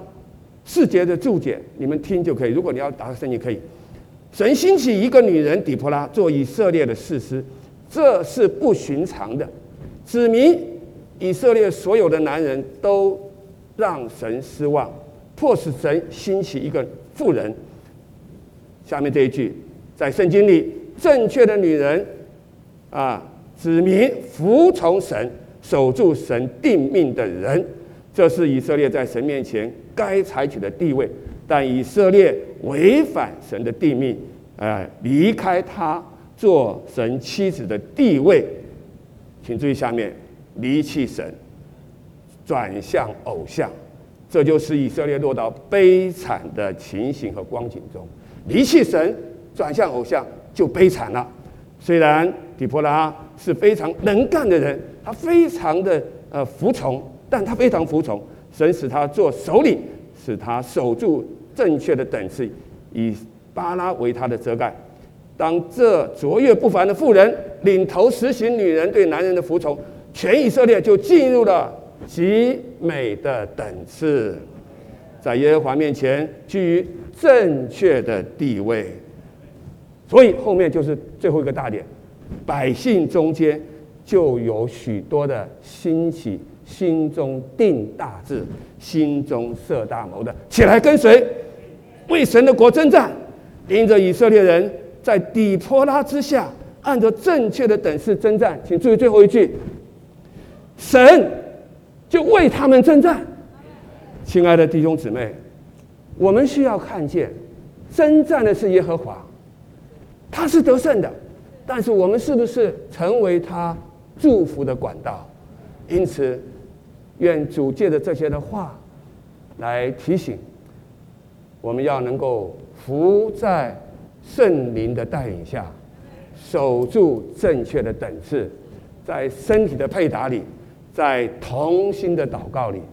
4节的注解，你们听就可以。如果你要打个声音可以。神兴起一个女人底波拉做以色列的士师，这是不寻常的，指明以色列所有的男人都让神失望，迫使神兴起一个妇人。下面这一句，在圣经里，正确的女人指明服从神、守住神定命的人，这是以色列在神面前该采取的地位。但以色列违反神的定命，离开他做神妻子的地位。请注意下面，离弃神，转向偶像，这就是以色列落到悲惨的情形和光景中。离弃神，转向偶像，就悲惨了。虽然底波拉是非常能干的人，他非常的服从，但他非常服从神，使他做首领，使他守住正确的等次，以巴拉为他的遮盖。当这卓越不凡的妇人领头实行女人对男人的服从，全以色列就进入了极美的等次，在耶和华面前居于正确的地位。所以后面就是最后一个大点，百姓中间就有许多的兴起，心中定大志，心中设大谋的，起来跟随，为神的国征战。领着以色列人在底波拉之下，按照正确的等式征战。请注意最后一句，神就为他们征战。亲爱的弟兄姊妹，我们需要看见，征战的是耶和华，他是得胜的，但是我们是不是成为他祝福的管道？因此，愿主借着这些的话来提醒我们，要能够服在圣灵的带领下，守住正确的等次，在身体的配搭里，在同心的祷告里，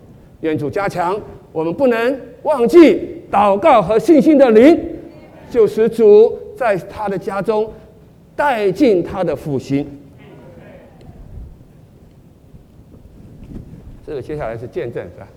愿主加强我们不能忘记祷告和信心的灵，就使主在他的家中带进他的复兴。这个接下来是见证，是吧？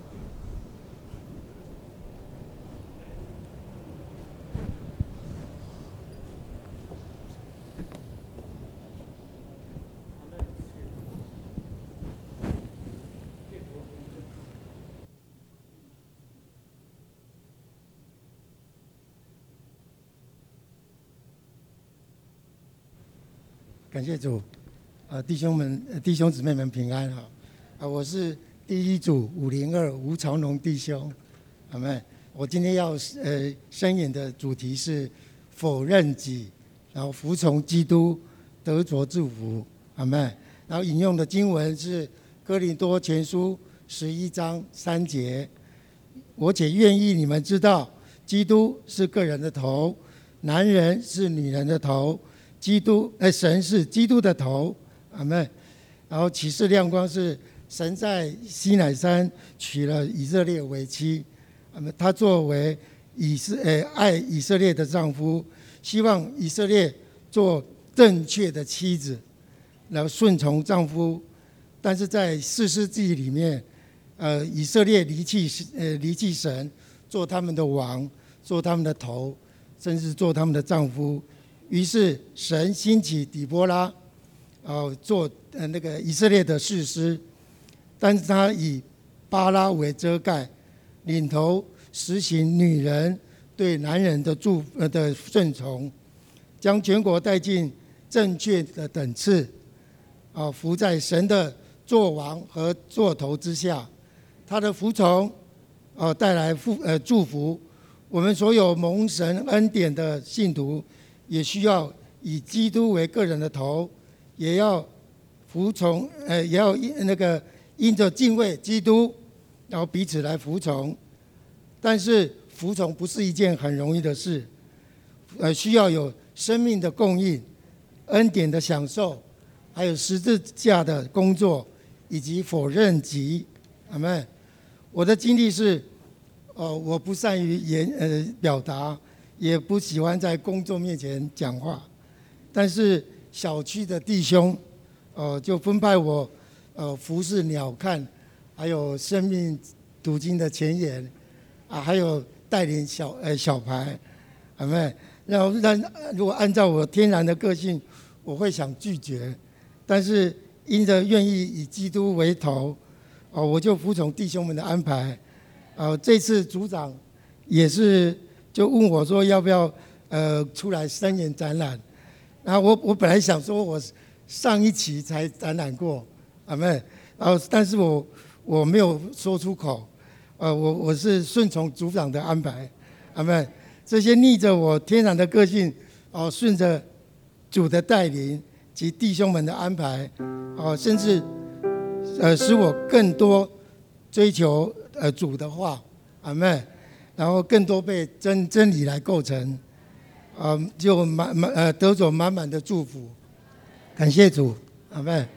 感谢主，弟兄姊妹们平安哈，我是第一组502吴朝农弟兄，阿们。我今天要申演的主题是否认己，然后服从基督，得着祝福，阿们。然后引用的经文是哥林多前书11章3节，我且愿意你们知道，基督是个人的头，男人是女人的头。神是基督的头，阿们。然后启示亮光是神在西乃山娶了以色列为妻，阿们。他作为爱以色列的丈夫，希望以色列做正确的妻子，然后顺从丈夫。但是在士师记里面，以色列离弃神，做他们的王，做他们的头，甚至做他们的丈夫。于是神兴起底波拉，做那个以色列的士师，但是他以巴拉为遮盖，领头实行女人对男人的顺从，将全国带进正确的等次，服在神的作王和作头之下。他的服从，带来祝福。我们所有蒙神恩典的信徒，也需要以基督为个人的头，也要服从，也要因着敬畏基督，然后彼此来服从。但是服从不是一件很容易的事，需要有生命的供应、恩典的享受，还有十字架的工作，以及否认己。阿们。我的经历是，我不善于表达。也不喜欢在公众面前讲话，但是小区的弟兄，就分派我，服侍鸟瞰，还有生命读经的前言，还有带领小牌，阿们。然后如果按照我天然的个性，我会想拒绝，但是因着愿意以基督为头，我就服从弟兄们的安排。这次组长也是。就问我说要不要出来申演展览，然后我本来想说我上一期才展览过，阿们，然后但是我没有说出口，我是顺从组长的安排，阿们。这些逆着我天然的个性，顺着主的带领及弟兄们的安排，甚至使我更多追求主的话，阿们。然后更多被真理来构成，就得着满满的祝福。感谢主，阿们。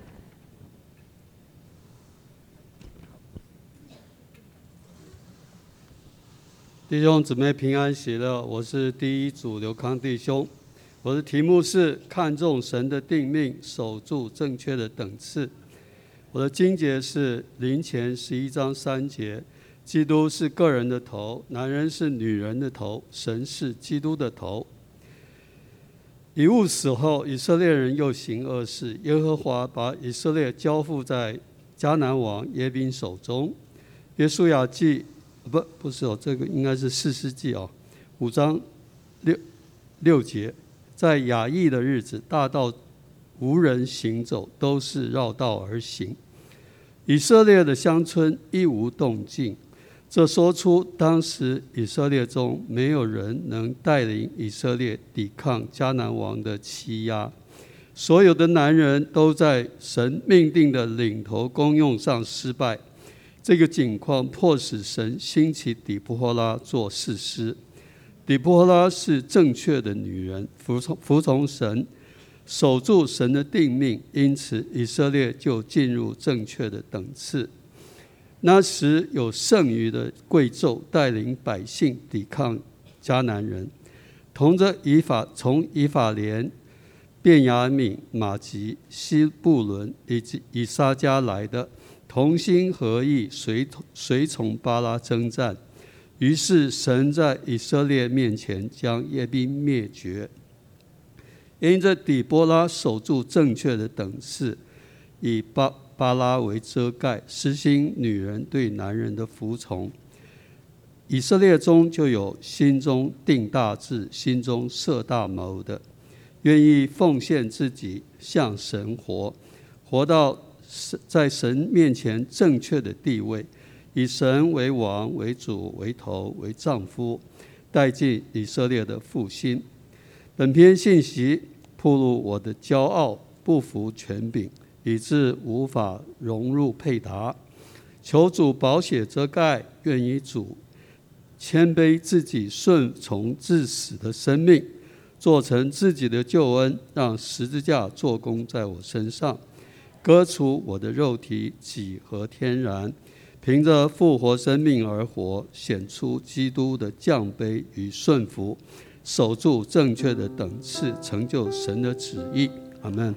弟兄姊妹平安喜乐，我是第一组刘康弟兄，我的题目是看重神的定命，守住正确的等次。我的经节是林前11章3节。基督是个人的头，男人是女人的头，神是基督的头。以笏死后，以色列人又行恶事，耶和华把以色列交付在迦南王耶宾手中。约书亚记不是这个应该是士师记5章6节，在雅亿的日子，大道无人行走，都是绕道而行。以色列的乡村一无动静。这说出当时以色列中没有人能带领以色列抵抗迦南王的欺压，所有的男人都在神命定的领头功用上失败。这个境况迫使神兴起底波拉做士师。底波拉是正确的女人，服从神，守住神的定命，因此以色列就进入正确的等次。 那时有剩余的贵胄带领百姓抵抗迦南人，从以法莲、便雅悯、马吉、西布伦以及以撒迦来的，同心合意，随从巴拉征战。于是神在以色列面前将耶宾灭绝。因着底波拉守住正确的等次，以巴拉为遮盖，实行女人对男人的服从。以色列中就有心中定大志、心中设大谋的，愿意奉献自己向神活到在神面前正确的地位，以神为王、为主、为头、为丈夫，带进以色列的复兴。本篇信息暴露我的骄傲，不服权柄，以致无法融入配搭。求主宝血遮盖，愿以主谦卑自己，顺从至死的生命，做成自己的救恩，让十字架做工在我身上，割除我的肉体，己和天然，凭着复活生命而活，显出基督的降卑与顺服，守住正确的等次，成就神的旨意。阿们。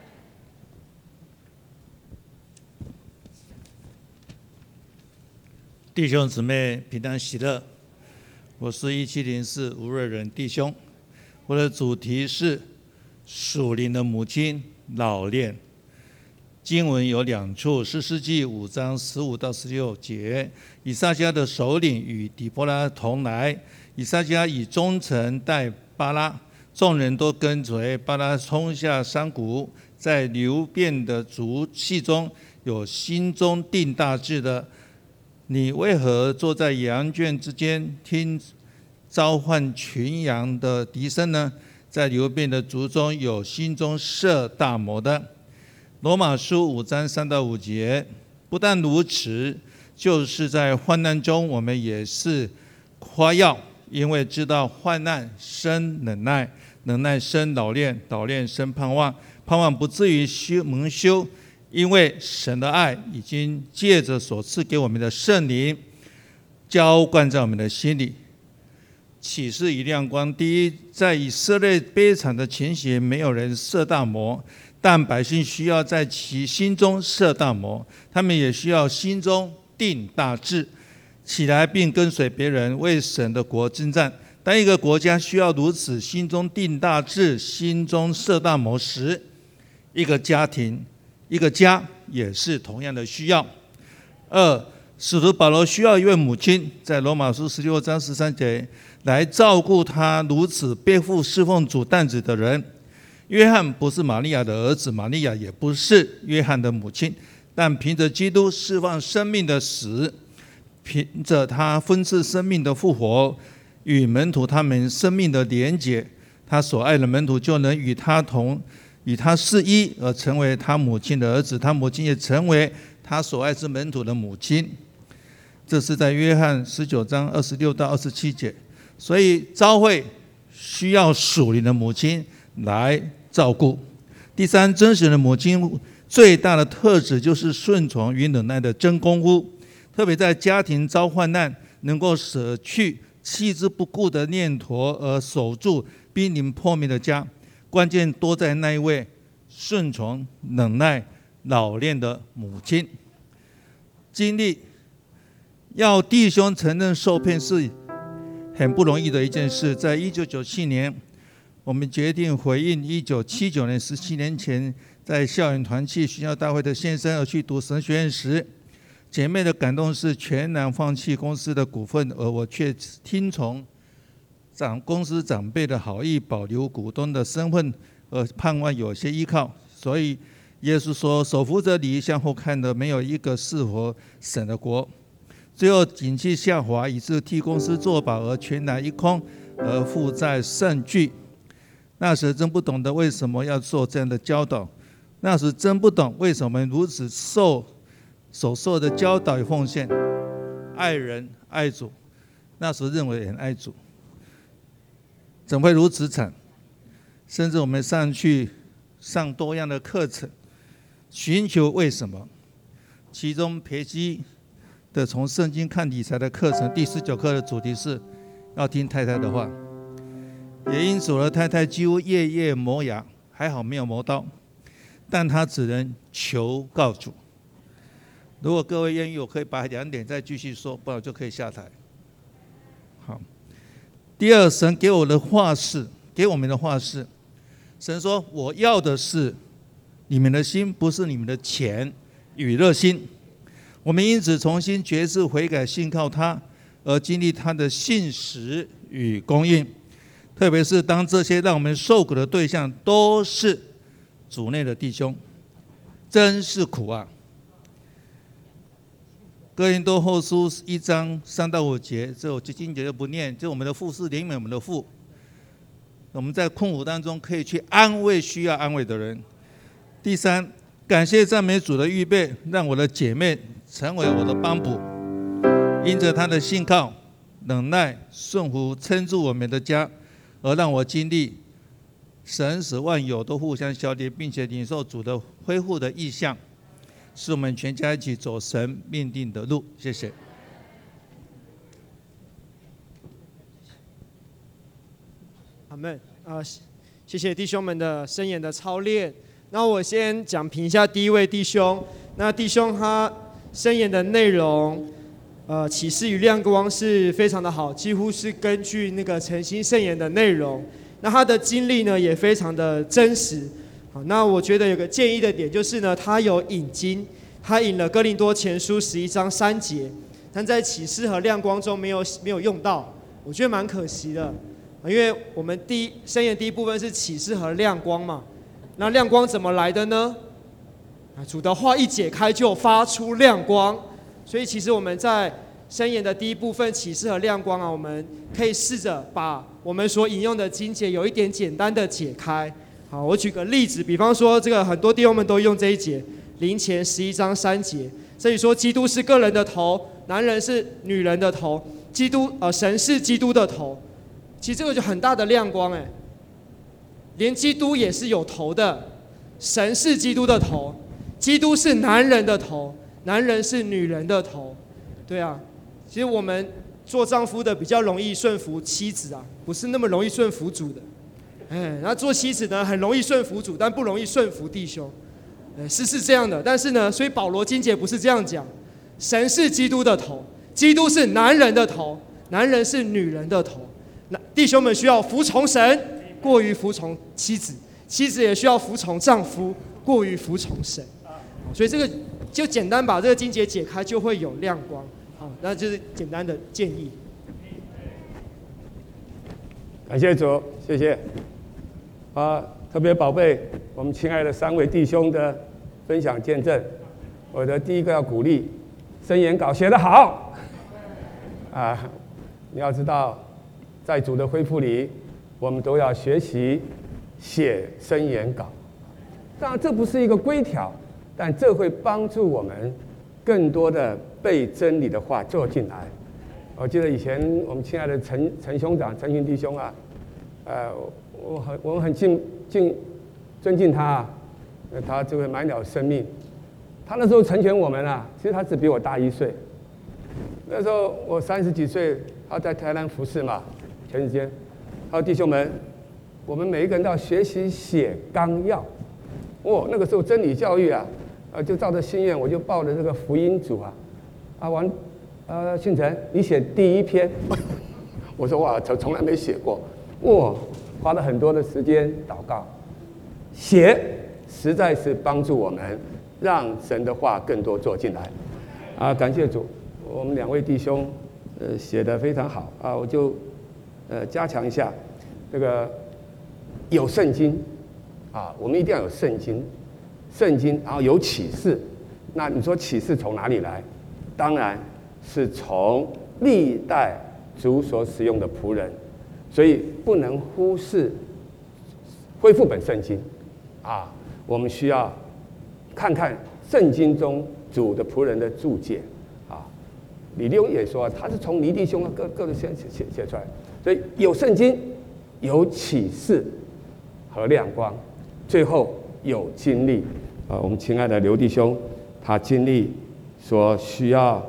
弟兄姊妹平安喜乐，我是1704吴瑞仁弟兄。我的主题是属灵的母亲老练。经文有2处，士师记5章15到16节，以撒迦的首领与底波拉同来，以撒迦以忠诚待巴拉，众人都跟随巴拉冲下山谷，在流变的族系中有心中定大志的，你为何坐在羊圈之间，听召唤群羊的笛声呢？在流变的族中有心中设大谋的。罗马书5章3到5节，不但如此，就是在患难中，我们也是夸耀，因为知道患难生忍耐，忍耐生老练，老练生盼望，盼望不至于蒙羞，因为神的爱已经借着所赐给我们的圣灵浇灌在我们的心里。启示一亮光，第一，在以色列悲惨的情形，没有人设大谋，但百姓需要在其心中设大谋，他们也需要心中定大志，起来并跟随别人为神的国征战。当一个国家需要如此心中定大志、心中设大谋时，一个家庭、一个家也是同样的需要。2，使徒保罗需要一位母亲，在罗马书16章13节来照顾他如此背负侍奉主担子的人。约翰不是玛利亚的儿子，玛利亚也不是约翰的母亲，但凭着基督释放生命的死，凭着他分赐生命的复活，与门徒他们生命的连结，他所爱的门徒就能与他是一，而成为他母亲的儿子，他母亲也成为他所爱之门徒的母亲。这是在约翰19章26到27节。所以教会需要属灵的母亲来照顾。第3，真实的母亲最大的特质就是顺从与忍耐的真功夫，特别在家庭遭患难，能够舍去弃之不顾的念头，而守住濒临破灭的家。关键多在那一位顺从、忍耐、老练的母亲。经历要弟兄承认受骗是很不容易的一件事。在1997年，我们决定回应1979年17年前在校园团契宣教大会的献身而去读神学院时，姐妹的感动是全然放弃公司的股份，而我却听从公司长辈的好意，保留股东的身份，而盼望有些依靠。所以耶稣说，手扶着犁向后看的没有一个适合神的国。最后景气下滑，以致替公司作保，而全然一空，而负债甚巨。那时真不懂得为什么要做这样的教导，那时真不懂为什么如此所受的教导与奉献，爱人爱主，那时认为很爱主，怎会如此惨？甚至我们上多样的课程，寻求为什么，其中培基的从圣经看理财的课程第19课的主题是要听太太的话，也因此我的太太几乎夜夜磨牙，还好没有磨刀，但她只能求告主。如果各位愿意，我可以把2点再继续说，不然我就可以下台。好，第二，神给我的话是，给我们的话是，神说我要的是你们的心，不是你们的钱与热心。我们因此重新决志悔改，信靠他，而经历他的信实与供应。特别是当这些让我们受苦的对象都是主内的弟兄，真是苦啊！哥林多后书1章3到5节，这我经节就不念，这我们的父是怜悯我们的父。我们在困苦当中可以去安慰需要安慰的人。第三，感谢赞美主的预备，让我的姐妹成为我的帮补，因着她的信靠、忍耐、顺服，撑住我们的家，而让我经历神使万有都互相效力，并且领受主的恢复的意象，使我们全家一起走神命定的路。谢谢。 阿们。谢谢弟兄们的申言的操练。那我先讲评一下第一位弟兄。那弟兄他申言的内容，启示与亮光是非常的好，几乎是根据那个诚心申言的内容。那他的经历呢也非常的真实。好，那我觉得有个建议的点就是呢，他有引经，他引了哥林多前书11章3节，但在启示和亮光中没有用到，我觉得蛮可惜的。因为我们申言第一部分是启示和亮光嘛，那亮光怎么来的呢？主的话一解开就发出亮光，所以其实我们在申言的第一部分启示和亮光啊，我们可以试着把我们所引用的经节有一点简单的解开。好，我举个例子，比方说这个很多弟兄们都用这一节，林前11章3节，这里说基督是个人的头，男人是女人的头，神是基督的头。其实这个就很大的亮光哎，连基督也是有头的，神是基督的头，基督是男人的头，男人是女人的头，对啊，其实我们做丈夫的比较容易顺服妻子啊，不是那么容易顺服主的，那做妻子呢很容易顺服主，但不容易顺服弟兄，是这样的，但是呢，所以保罗经节不是这样讲，神是基督的头，基督是男人的头，男人是女人的头。那弟兄们需要服从神，过于服从妻子；妻子也需要服从丈夫，过于服从神。所以这个就简单把这个经节解开，就会有亮光。好，那就是简单的建议。 感谢主，谢谢。特别宝贝我们亲爱的3位弟兄的分享见证。我的第一个要鼓励，申言稿写得好。你要知道。在主的恢复里，我们都要学习写申言稿。当然，这不是一个规条，但这会帮助我们更多的被真理的话做进来。我记得以前我们亲爱的陈兄长、陈群弟兄啊，我很尊敬他啊，他这个满了生命。他那时候成全我们啊，其实他只比我大1岁。那时候我30几岁，他在台南服侍嘛。全时间，好，弟兄们，我们每一个人都要学习写纲要。那个时候真理教育啊，就照着心愿，我就报了这个福音组啊。信成，你写第1篇。我说哇，从来没写过。花了很多的时间祷告，写实在是帮助我们，让神的话更多做进来。感谢主，我们2位弟兄，写得非常好啊，我就。加强一下，这个有圣经啊，我们一定要有圣经，然后有启示。那你说启示从哪里来？当然是从历代主所使用的仆人，所以不能忽视恢复本圣经啊。我们需要看看圣经中主的仆人的注解啊。李立勇也说，他是从尼弟兄各的写出来。所以有圣经，有启示和亮光，最后有经历。我们亲爱的刘弟兄，他经历说需要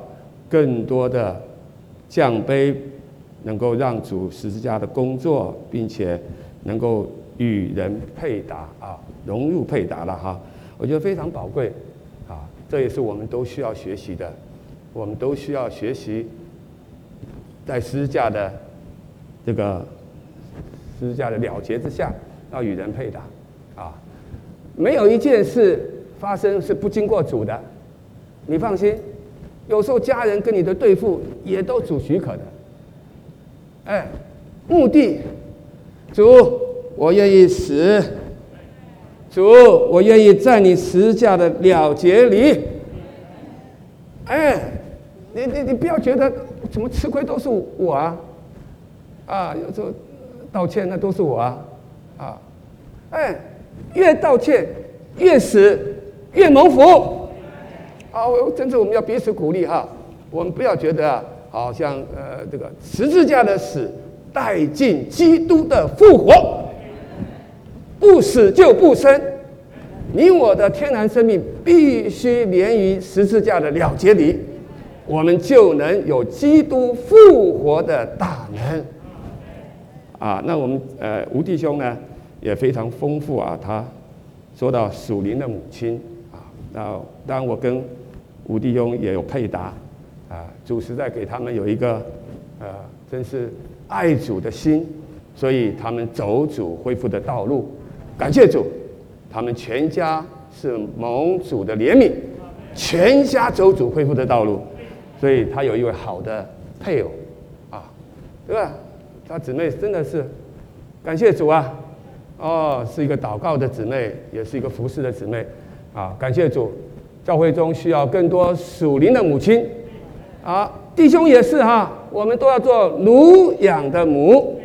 更多的降卑，能够让主十字架的工作，并且能够与人配搭啊，融入配搭了哈，我觉得非常宝贵啊，这也是我们都需要学习的，我们都需要学习在十字架的这个十字架的了结之下，要与人配搭啊，没有一件事发生是不经过主的，你放心，有时候家人跟你的对付也都主许可的，哎，目的，主，我愿意死，主，我愿意在你十字架的了结里，哎，你不要觉得怎么吃亏都是我啊，啊，有时候道歉那都是我啊，啊，哎，越道歉越死越蒙福，啊，真正我们要彼此鼓励哈，我们不要觉得好像这个十字架的死带进基督的复活，不死就不生，你我的天然生命必须连于十字架的了结里，我们就能有基督复活的大能。啊，那我们吴弟兄呢也非常丰富啊，他说到属灵的母亲啊，那当然我跟吴弟兄也有配搭啊，主实在给他们有一个真是爱主的心，所以他们走主恢复的道路，感谢主，他们全家是蒙主的怜悯，全家走主恢复的道路，所以他有一位好的配偶啊，对吧？他姊妹真的是感谢主啊，哦，是一个祷告的姊妹，也是一个服侍的姊妹啊，感谢主，教会中需要更多属灵的母亲啊，弟兄也是哈，我们都要做乳养的母。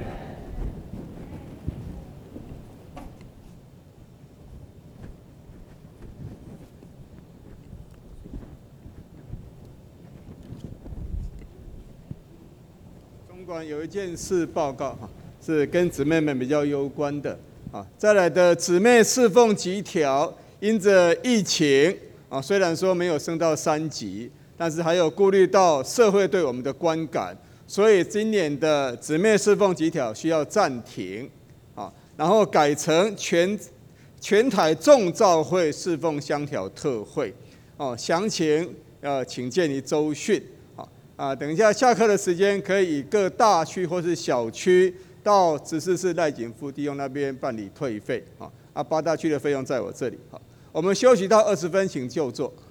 有一件事报告哈，是跟姊妹们比较攸关的啊。再来的姊妹侍奉集条，因着疫情啊，虽然说没有升到3级，但是还有顾虑到社会对我们的观感，所以今年的姊妹侍奉集条需要暂停啊，然后改成全台众召会侍奉相调特会哦，详情请见于周讯。等一下下课的时间，可以以各大区或是小区到执事室赖景富弟兄那边办理退费。8大区的费用在我这里。好，我们休息到20分，请就座。